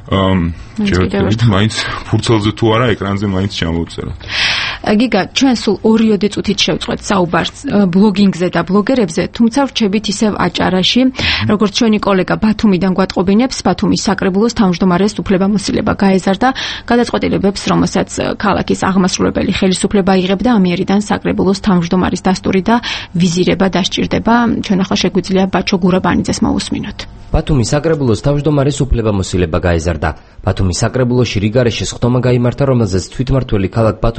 მაინც ფურცელზე თუ არა ეკრანზე მაინც ჩამოვწეროთ. გიგა, ჩვენ სულ 2 წუთით შევწყვეთ საუბარს ბლოგინგზე და ბლოგერებზე, თუმცა ვრჩებით ისევ აჭარაში, როგორც ჩვენი კოლეგა ბათუმიდან გვატყობინებს, ბათუმის საკრებულოს თავმჯდომარეს უფლებამოსილება გაეზარდა გადაწყვეტილებებს, რომელსაც ქალაქის აღმასრულებელი ხელისუფლება იღებდა ამიერიდან საკრებულოს თავმჯდომარის დასტური და ვიზირება დასჭირდება. ჩვენ ახლა შეგვიძლია ბაჩო გურაბანიძეს მოვუსმინოთ. ბათუმის საკრებულოს თავმჯდომარის უფლებამოსილება გაეზარდა. ბათუმის საკრებულოში რიგარეშე სხდომა გაიმართა, რომელზეც თვითმმართველი ქალაქ ბათუმის საკრებულოს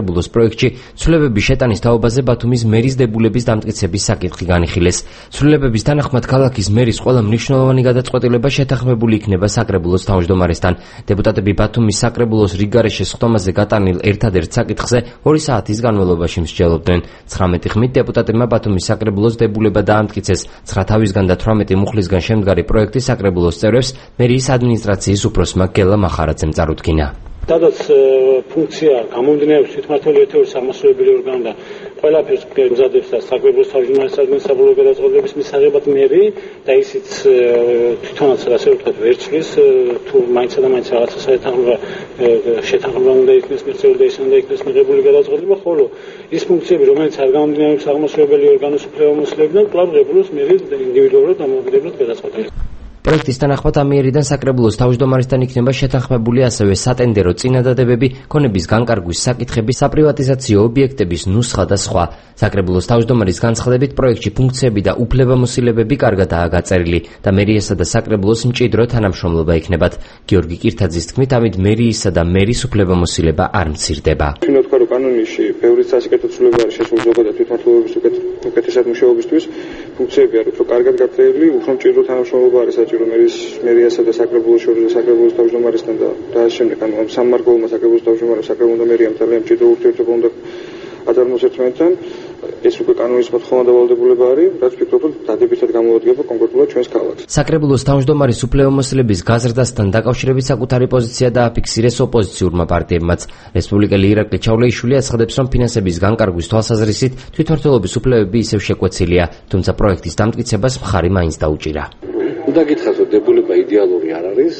საკრებულოს პროექტში ცვლილებების შეტანის თაობაზე ბათუმის მერის დებულების დამტკიცების საკითხი განიხილეს. ცვლილებების თანახმად ქალაქის მერის ყველა მნიშვნელოვანი გადაწყვეტილება შეთანხმებული იქნება საკრებულოს თავმჯდომარესთან. დეპუტატები ბათუმის საკრებულოს რიგგარეშე სხდომაზე გატანილ ერთადერთ საკითხზე 2 საათის განმავლობაში მსჯელობდნენ. 19 ხმით დეპუტატებმა ბათუმის საკრებულოს დებულება დაამტკიცეს. 9 თავისგან და 18 მუხლისგან შემდგარი პროექტი საკრებულოს წევრებს მერიის ადმინისტრაციის უფროსმა გელა მახარაძემ წარუდგინა. სადაც ფუნქცია გამომდინარეობს თვითმმართველი ერთეულის აღმასრულებელი ორგანო და ყველაფერს გზადებს და საკრებულოს თავმჯდომარის ადმინისტრაციული გადაწყვეტილების მისაღებად მერი და ისიც თვითონაც ასე ვთქვათ ვერცხლის თუ მაინც და მაინც რაღაცა შეთანხმება უნდა იქნეს მიღწეული და ის უნდა იქნეს მიღებული გადაწყვეტილება, ხოლო ის ფუნქციები რომელიც არ გამომდინარეობს აღმასრულებელი ორგანოს უფლებამოსილებიდან კვლავ ღებულობს მერი ინდივიდუალურად დამოუკიდებლად გადაწყვეტილება. პროექტის თანახმად ამიერიდან საკრებულოს თავმჯდომარესთან იქნება შეთანხმებული ასევე სატენდერო წინადადებები, ქონების განკარგვის საკითხები, საპრივატიზაციო ობიექტების ნუსხა და სხვა. საკრებულოს თავმჯდომარის განცხადებით პროექტში ფუნქციები და უფლებამოსილებები კარგადაა გაწერილი და მერიასა და საკრებულოს მჭიდრო თანამშრომლობა იქნებათ. გიორგი კირთაძის თქმით, ამით მერიისა და მერის უფლებამოსილება არ მცირდება. ვთქვა, რომ კანონში ბევრი სასიკეთო ცვლილება არის შესული ზოგადად თვითმმართველობის უკეთესად მუშაობისთვის, ფუნქციები არის უფრო კარგად გაწერილი, უფრო მჭიდრო თანამშრომლობა არის საჭირო მერიასა და საკრებულოს შორის და საკრებულოს თავმჯდომარესთან და ამ შემდეგ ამ სამმართველმა საკრებულოს თავმჯდომარეს საკრებულო და მერიამ ძალიან მჭიდრო ურთიერთობა უნდა აწარმოოს ერთმანეთთან. ეს უკვე კანონის მოთხოვნა დავალდებულება არის, რაც ფიქრობ, რომ დადებითად გამოადგება კონკრეტულად ჩვენს ქალაქს. საკრებულოს თავმჯდომარის უფლებამოსილების გაზრდასთან დაკავშირებით საკუთარი პოზიცია დააფიქსირეს ოპოზიციურმა პარტიებმაც. რესპუბლიკელი ირაკლი ჩავლეიშვილი აცხადებს, რომ ფინანსების განკარგვის თვალსაზრისით თვითმმართველობის უფლებები ისევ შეკვეცილია, თუმცა პროექტის დამტკიცებას მხარი მაინც დაუჭირა. უნდა გითხრათ, რომ დებულება იდეალური არ არის,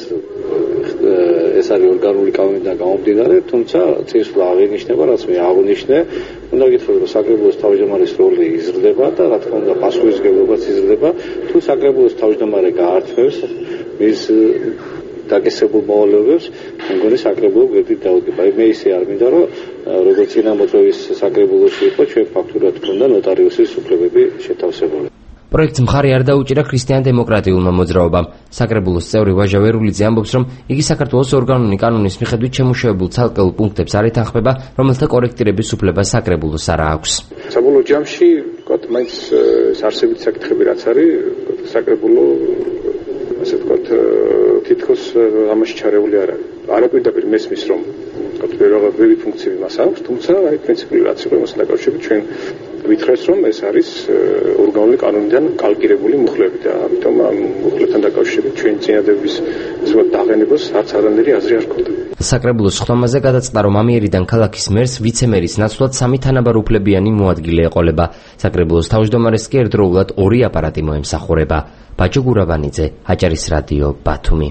ეს არის ორგანული კანონიდან გამომდინარე, თუმცა წინსვლა აღინიშნება, რაც მე აღნიშნე, უნდა გითხრათ, რომ საკრებულოს თავმჯდომარის როლი იზრდება და რა თქმა უნდა პასუხისმგებლობაც იზრდება, თუ საკრებულოს თავმჯდომარე გაართმევს მის დაკისრებულ მოვალეობებს, მგონი საკრებულო გვერდით დაუდგება. მე ისე არ მინდა, რომ როგორც წინამოწვევის საკრებულოში იყო, ჩვენ ფაქტურად გვქონდა ნოტარიუსის უფლებები შეთავსებული. პროექტს მხარი არ დაუჭირა ქრისტიან-დემოკრატიულმა მოძრაობამ. საკრებულოს წევრი ვაჟა ვერულიძე ამბობს, რომ იგი საქართველოს ორგანული კანონის მიხედვით შემუშავებულ ცალკეულ პუნქტებს არ ეთანხმება, რომელთა კორექტირების უფლება საკრებულოს არ აქვს. საბოლოო ჯამში, ვთქვათ, მაინც არსებითი საკითხები რაც არის, საკრებულო ასე ვთქვათ, თითქოს ამაში ჩარეული არ არის. არაპირდაპირ მესმის, რომ ვთქვათ, ბევრი ფუნქციები მას აქვს, თუმცა აი პრინციპი რაც იყო იმასთან დაკავშირებით ჩვენ ვითხრეს, რომ ეს არის ორგანული კანონიდან კალკირებული მუხლები და ამიტომ ამ მუხლებთან დაკავშირებით ჩვენი წინადადების ზოგადად დაღენებას არც არანაირი აზრი არ ჰქონდა. საკრებულოს სხდომაზე გადაწყდა, რომ ამიერიდან ქალაქის მერს ვიცემერის ნაცვლად 3 თანაბარ-უფლებიანი მოადგილე ეყოლება. საკრებულოს თავმჯდომარეს კი ერთდროულად 2 აპარატი მოემსახურება. ბაჭო გურაბანიძე, აჭარის რადიო, ბათუმი.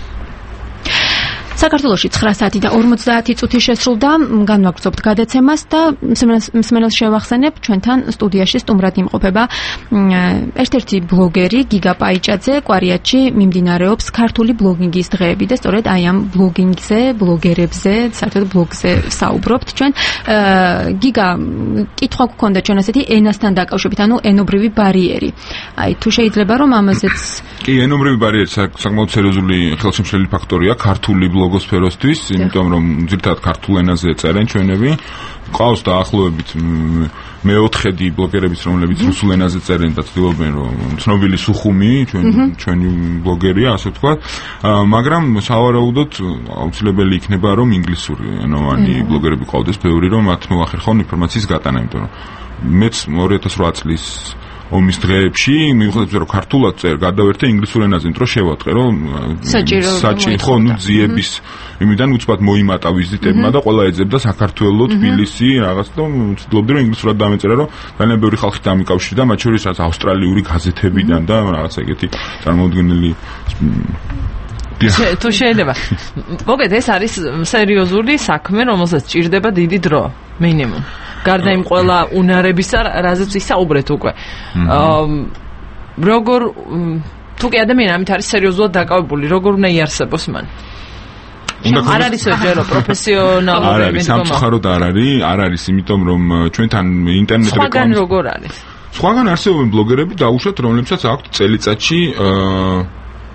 საქართველოში 9 საათი და 50 წუთი შესრულდა, განვაგრძობთ გადაცემას და მსმენელს შევახსენებ, ჩვენთან სტუდიაში სტუმრად იმყოფება ერთ-ერთი ბლოგერი გიგა პაიჭაძე. კვარიატში მიმდინარეობს ქართული ბლოგინგის დღეები და სწორედ აი ამ ბლოგინგზე, ბლოგერებზე, საერთოდ ბლოგზე საუბრობთ ჩვენ. გიგა, კითხვა გქონდა ჩვენ ასეთი ენასთან დაკავშირებით, ანუ ენობრივი ბარიერი. აი თუ შეიძლება რომ ამაზეც კი, ენობრივი ბარიერი საკმაოდ სერიოზული ხელშემშლელი ფაქტორია ქართული ბლოგოსფეროსთვის, იმიტომ რომ ძირითადად ქართულ ენაზე წერენ ჩვენები. ყავს დაახლოებით მე-4 ბლოგერების, რომლებიც რუსულ ენაზე წერენ და ცდილობენ, რომ ცნობილი სუხუმი ჩვენი ბლოგერია, ასე ვთქვათ. მაგრამ სავარაუდოდ აუცილებელი იქნება, რომ ინგლისური ენოვანი ბლოგერები ყავდეს ბევრი, რომ მათ მოახერხონ ინფორმაციის გატანა, იმიტომ რომ მეც 2008 წლის ომის დღეებში მიუხედავად რომ ქართულად წერ გადავერთე ინგლისურ ენაზე, იმიტომ რომ შევატყე რომ საჭირო ძიების იმიდან უცბად მოიმატა ვიზიტებმა და ყველა ეძებდა საქართველოს, თბილისი, რაღაც და ვცდილობდი რომ ინგლისურად დამეწერა, რომ ძალიან ბევრი ხალხი დამიკავშირდა, მათ შორის რაც ავსტრალიური გაზეთებიდან და რაღაც ეგეთი წარმოუდგენელი თუ შეიძლება. მოგეთ, ეს არის სერიოზული საქმე, რომელსაც ჭირდება დიდი დრო, მინიმუმ. გარდა იმ ყველა უნარებისა, რაზეც ვისაუბრეთ უკვე. როგორ თუ კი ადამიანი ამით არის სერიოზულად დაკავებული, როგორ უნდა იარსებოს მან? არ არის ჯერო პროფესიონალური არ არის, სამწუხაროდ არ არის, იმიტომ რომ ჩვენთან ინტერნეტ რეკლამის სხვაგან როგორ არის? სხვაგან არსებობენ ბლოგერები, დაუშვათ, რომლებსაც აქვთ წელიწადში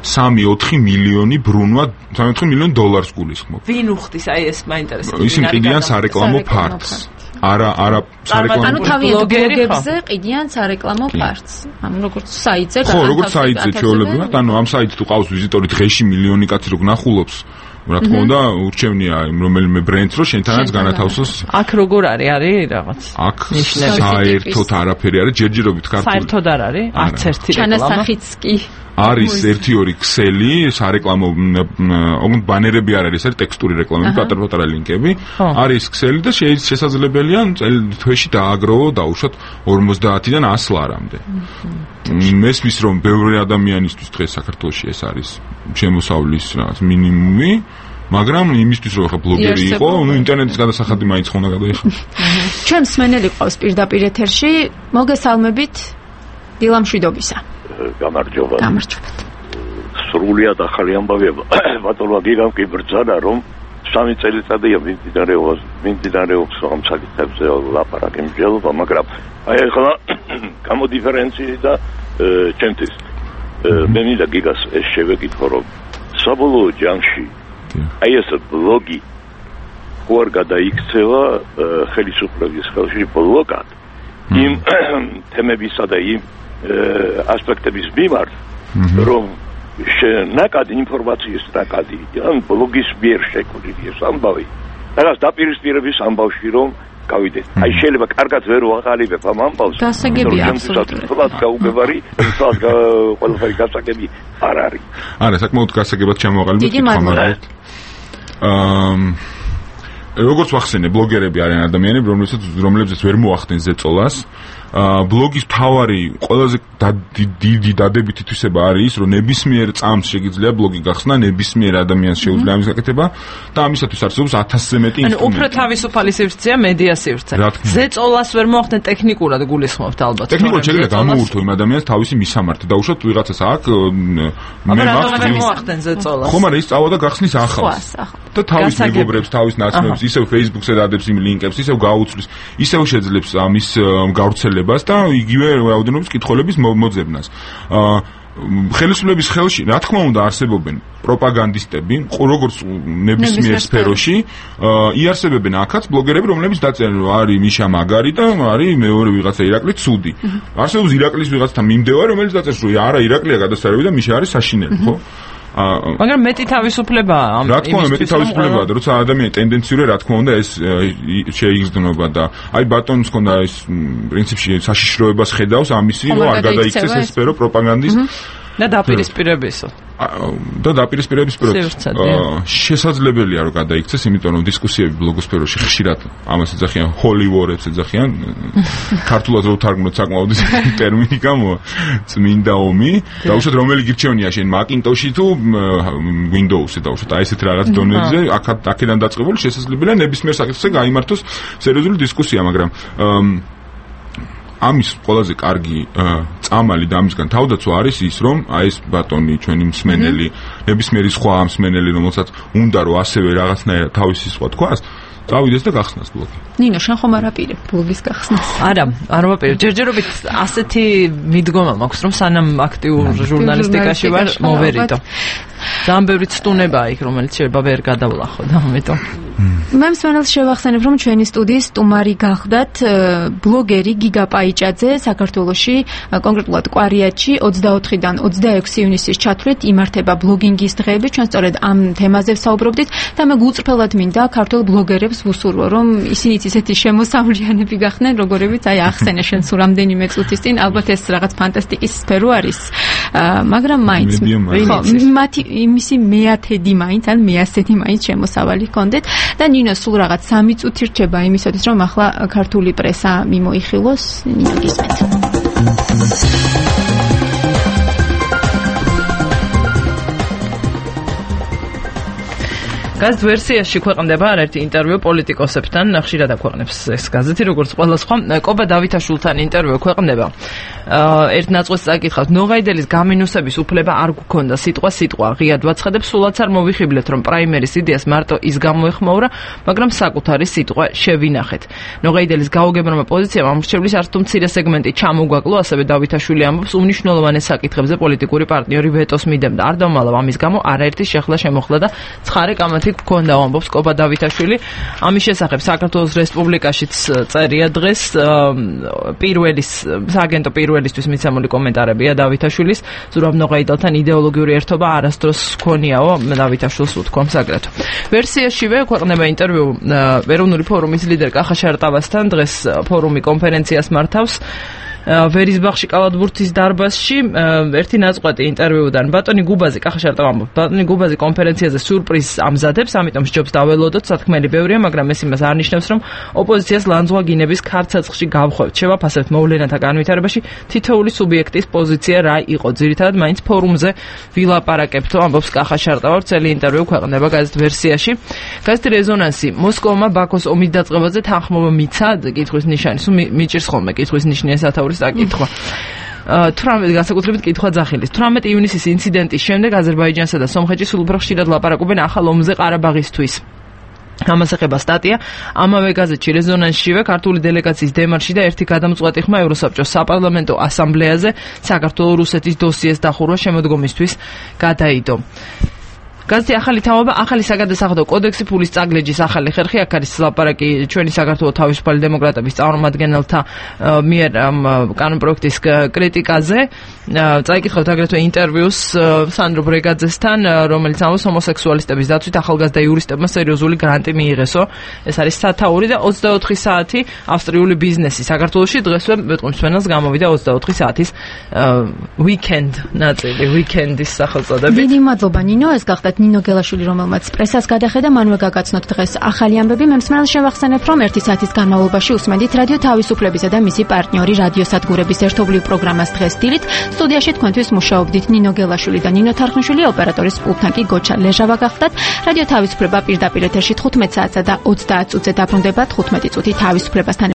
3-4 მილიონი ბრუნვა, 3-4 მილიონი დოლარს გულისხმობ. ვინ უხდის, აი ეს მაინტერესებს. ისინი ყიდიან სარეკლამო ფარტს. არა სარეკლამო. ანუ თავიანთ ბლოგებზე ყიდიან სარეკლამო ფარტს. ანუ როგორც საიტზე ხო, როგორც საიტზე ჩვეულებრივად, ანუ ამ საიტს თუ ყავს ვიზიტორი დღეში მილიონი კაცი რო გნახულობს, რა თქმა უნდა, ურჩევნია რომელიმე ბრენდს რო შენთანაც განათავსოს. აქ როგორ არის რაღაც? აქ საერთოდ არაფერი არის, ჯერჯერობით ქართული. საერთოდ არ არის? არც ერთი რეკლამა. ჩანასახიც კი არის 1-2 ქსელი, სარეკლამო ოღონდ ბანერები არ არის, არის ტექსტური რეკლამები, პატარ-პატარა ლინკები. არის ქსელი და შესაძლებელია თვეში დააგროვო, დაუშვათ 50-დან 100 ლარამდე. მესმის რომ ბევრი ადამიანისთვის დღეს საქართველოში ეს არის შემოსავლის რაღაც მინიმუმი, მაგრამ იმისთვის რომ ხა ბლოგერი იყო, ნუ ინტერნეტის გადასახადი მაინც ხონდა გადაიხო. ჩემს მსმენელი ყავს პირდაპირ ეთერში, მოგესალმებით დილა მშვიდობისა. გამარჯობა. გამარჯობათ. სრულიად ახალი ამბავია. ბატონო გიგამ კი ბრძანა რომ 3 წელიწადია მიმდინარეობს ამ საკითხებზე ლაპარაკი მსჯელობა, მაგრამ აი ახლა გამოდიფერენცია და ჩემთვის მე მინდა გიგას ეს შევეკითხო რომ საბოლოო ჯამში აი ეს ბლოგი ხო არ გადაიქცევა ხელისუფლების ხელში ბლოკად იმ თემებისა და იმ ასპექტების მიმართ რომ ნაკადი ინფორმაციის ნაკადი ან ბლოგის მიერ შეკვეთილი ეს ამბავი რაღაც დაპირისპირების ამბავში რომ გავიდეთ. აი შეიძლება კარგად ვერ ვაყალიბებ ამ ამბავს. დასაგებია აბსოლუტურად. თულად გაუგებარი, თულად ყველაფერი გასაგები არ არის. არა, საკმაოდ გასაგებად ჩამოვაყალიბეთ. დიდი მადლობა. როგორც ვახსენე, ბლოგერები არიან ადამიანები, რომლებსაც ვერ მოახდენ ზეწოლას. ბლოგის თავარი ყველაზე დიდი დადებითი თვისება არის ის, რომ ნებისმიერ წამს შეიძლება ბლოგი გახსნა, ნებისმიერ ადამიანს შეუძლია ამის გაკეთება და ამისათვის არსებობს 1000-ზე მეტი ინსტრუმენტი. ანუ უფრო თავისუფალი სივრცეა მედია სივრცე. ზეწოლას ვერ მოახდენ ტექნიკურად გულისხმობთ ალბათ. ტექნიკურად შეიძლება გამოურთო იმ ადამიანს თავისი მისამართი და უშოთ ვიღაცას აქ მე მაგ მოახდენ ზეწოლას. ხომ არა ის წავა და გახსნის ახალს. და თავის მეგობრებს, თავის ნაცნობს, ისევ Facebook-ზე დადებს იმ ლინკებს, ისევ გაუცვლის, ისევ შეძლებს ამის გავრცელებას და იგივე რაოდენობის კითხულების მოძებნას. ხელისუფლების ხელში, რა თქმა უნდა, არსებობენ პროპაგანდისტები, როგორც ნებისმიერ სფეროში, იარსებებენ აქაც ბლოგერები, რომლებიც დაწერენ, რომ არის მიშა მაგარი და არის მეორე ვიღაცა ირაკლი ცუდი. არსებობს ირაკლის ვიღაცა მიმდევარი, რომელიც დაწერს, რომ არა ირაკლია გადასარევი და მიშა არის საშინელი, ხო? მაგრამ მეტი თავისუფლებაა ამ რა თქმა უნდა მეტი თავისუფლებაა და როცა ადამიანი ტენდენციურად რა თქმა უნდა ეს შეიგრძნობა და აი ბატონს ქონდა ეს პრინციპში საშიშროებას ხედავს ამისი რომ არ გადაიქცეს ეს სფერო პროპაგანდის და დაპირისპირებისო და დაპირისპირების პროცესი შესაძლებელია რომ გადაიქცეს იმიტომ რომ დისკუსიები ბლოგოსფეროში ხშირად ამას ეძახიან ჰოლიუორებს ეძახიან ქართულად რო ვთარგმნოთ საკმაოდ ტერმინი გამოვა წმინდა ომი და უშოთ რომელი გირჩევნია შენ Macintosh-ი თუ Windows-ი და უშოთ აი ესეთ რაღაც დონეზე აქედან დაწყებული შესაძლებელია ნებისმიერ საკითხზე გაიმართოს სერიოზული დისკუსია მაგრამ ამის ყველაზე კარგი წამალი და ამისგან თავდაცვა არის ის, რომ აი ეს ბატონი ჩვენი მსმენელი, ნებისმიერი სხვა მსმენელი, რომელსაც უნდა რომ ასევე რაღაცნაირად თავისი სხვა თქვას, წავიდეს და გახსნას ბლოგი. ნინო, შენ ხომ არ აპირებ ბლოგის გახსნას? არა, არ ვაპირებ. ჯერჯერობით ასეთი მიდგომა მაქვს, რომ სანამ აქტიურ ჟურნალისტიკაში ვარ, მოვერიდო. ძალიან ბევრი ცდუნებაა იქ, რომელიც შეიძლება ვერ გადავლახო და ამიტომ. მე მსმენელს შევახსენებ, რომ ჩვენი სტუდიის სტუმარი გახდათ ბლოგერი გიგა პაიჭაძე საქართველოში, კონკრეტულად კვარიატში 24-დან 26 ივნისის ჩათვლით იმართება ბლოგინგის დღეები. ჩვენ სწორედ ამ თემაზე ვსაუბრობდით და მე გულწრფელად მინდა ქართულ ბლოგერებს ვუსურვო, რომ ისინიც ისეთი შემოსავლიანები გახდნენ, როგორებიც აი ახსენე შენ სულ რამდენიმე წუთის წინ, ალბათ ეს რაღაც ფანტასტიკის სფერო არის. მაგრამ მაინც მათი იმისი მეათედი მაინც ან მეასეთი მაინც შემოსავალი ჰქონდეთ და ნინო სულ რაღაც 3 წუთი რჩება იმისათვის რომ ახლა ქართული პრესა მიმოიხილოს ნინო გისმენთ გაზეთ ვერსიაში ქვეყნდება არაერთი ინტერვიუ პოლიტიკოსებთან, ხშირად აქვეყნებს ეს გაზეთი, როგორც ყველა სხვა. კობა დავითაშვილთან ინტერვიუ ქვეყნდება. ერთ ნაწყვეს წაკითხავს, ნოღაიდელის გამინუსების უფლება არ გქონდა, სიტყვა, ღიად ვაცხადებ, სულაც არ მოვიხიბლეთ, რომ პრაიმერის იდეას მარტო ის გამოეხმაურა, მაგრამ საკუთარი სიტყვა შევინახეთ. ნოღაიდელის გაუგებრობა პოზიციამ ამრჩევლის არც თუ მცირე სეგმენტი ჩამოგვაკლო, ასევე დავითაშვილი ამბობს, უმნიშვნელოვანეს საკითხებზე პოლიტიკური პარტნიორი ვეტოს მიდევდა. არ დავმალავ ამის გამო არაერთი შეხლა შემოხლა და ცხარე კამათი გქონდა, ამბობს კობა დავითაშვილი. ამის შესახებ საქართველოს რესპუბლიკაშიც წერია დღეს სააგენტო პირველისთვის მიცემული კომენტარებია დავითაშვილის. ზურაბ ნოღაიდელთან იდეოლოგიური ერთობა არასდროს ჰქონიაო, დავითაშვილს უთქვამს აგრეთვე. ვერსიაშივე ქვეყნება ინტერვიუ ეროვნული ფორუმის ლიდერ კახა შარტავასთან. დღეს ფორუმი კონფერენციას მართავს ვერისბახში კალათბურთის დარბაზში. ერთი ნაწყვეტი ინტერვიუდან ბატონი გუბაზი, კახა შარტავა ამბობს, ბატონი გუბაზი კონფერენციაზე სიურპრიზს ამზადებს, ამიტომ სჯობს დაველოდოთ, სათქმელი ბევრია, მაგრამ ეს იმას არ ნიშნავს, რომ ოპოზიციას ლანძღვაგინების ქარცაცხში გავხვევთ. შევაფასებთ მოვლენათა განვითარებაში თითოეული სუბიექტის პოზიცია რა იყო. ძირითადად მაინც ფორუმზე ვილაპარაკებთო, ამბობს კახა შარტავა. წელი ინტერვიუ ქვეყნდება გაზეთ ვერსიაში. გაზეთი რეზონანსი მოსკოვმა ბაქოს ომის დაწყებაზე თანხმობა მიცა, კითხვის ნიშანი, მიჭირს ხოლმე კითხვის ნიშნია სათავე საკითხვა. 18 განსაკუთრებით კითხვა ძახილის. 18 ივნისის ინციდენტის შემდეგ აზერბაიჯანსა და სომხეთში სულ უფრო ხშირად ლაპარაკობენ ახალ ომზე ყარაბაღისთვის. ამას ეხება სტატია ამავე გაზეთში რეზონანსშივე ქართული დელეგაციის დემარში და ერთი გადამწყვეტი ხმა ევროსაბჭოს საპარლამენტო ასამბლეაზე საქართველო-რუსეთის დოსიეს დახურვა შემოდგომისთვის გადაიდო. გაზეთი ახალი თამობა, ახალი საგადასახადო კოდექსი, ფულის წაგლეჯის ახალი ხერხი, აქ არის ლაპარაკი ჩვენი საქართველოს თავისუფალი დემოკრატების წარმომადგენელთა მიერ კანონპროექტის კრიტიკაზე. წაიკითხავთ აგრეთვე ინტერვიუს სანდრო ბრეგაძესთან, რომელიც ამბობს, ჰომოსექსუალისტების დაცვით ახალგაზრდა იურისტებმა სერიოზული გრანტი მიიღესო. ეს არის სათაური და 24 საათი ავსტრიული ბიზნესი საქართველოში. დღესვე მეტყვის ჩვენას გამოვიდა 24 საათის weekend ნაწილი, weekend-ის სახელწოდებით. დიდი მადლობა ნინო, ეს გახდათ ნინო გელაშვილი, რომელმაც პრესას გადახედა, მანვე გაგაცნოთ დღეს ახალი ამბები. მე მსმენელს შევახსენებ, რომ 1 საათის განმავლობაში უსმენდით რადიო თავისუფლებისა და მისი პარტნიორი რადიო სადგურების ერთობლივ პროგრამას დღეს დილით. სტუდიაში თქვენთვის მუშაობდით ნინო გელაშვილი და ნინო თარხნიშვილი, ოპერატორის პულტთან კი გოჩა ლეჟავა გახდათ. რადიო თავისუფლება პირდაპირ ეთერში 15 საათსა და 30 წუთზე დაბრუნდება. 15 წუთი თავისუფლებასთან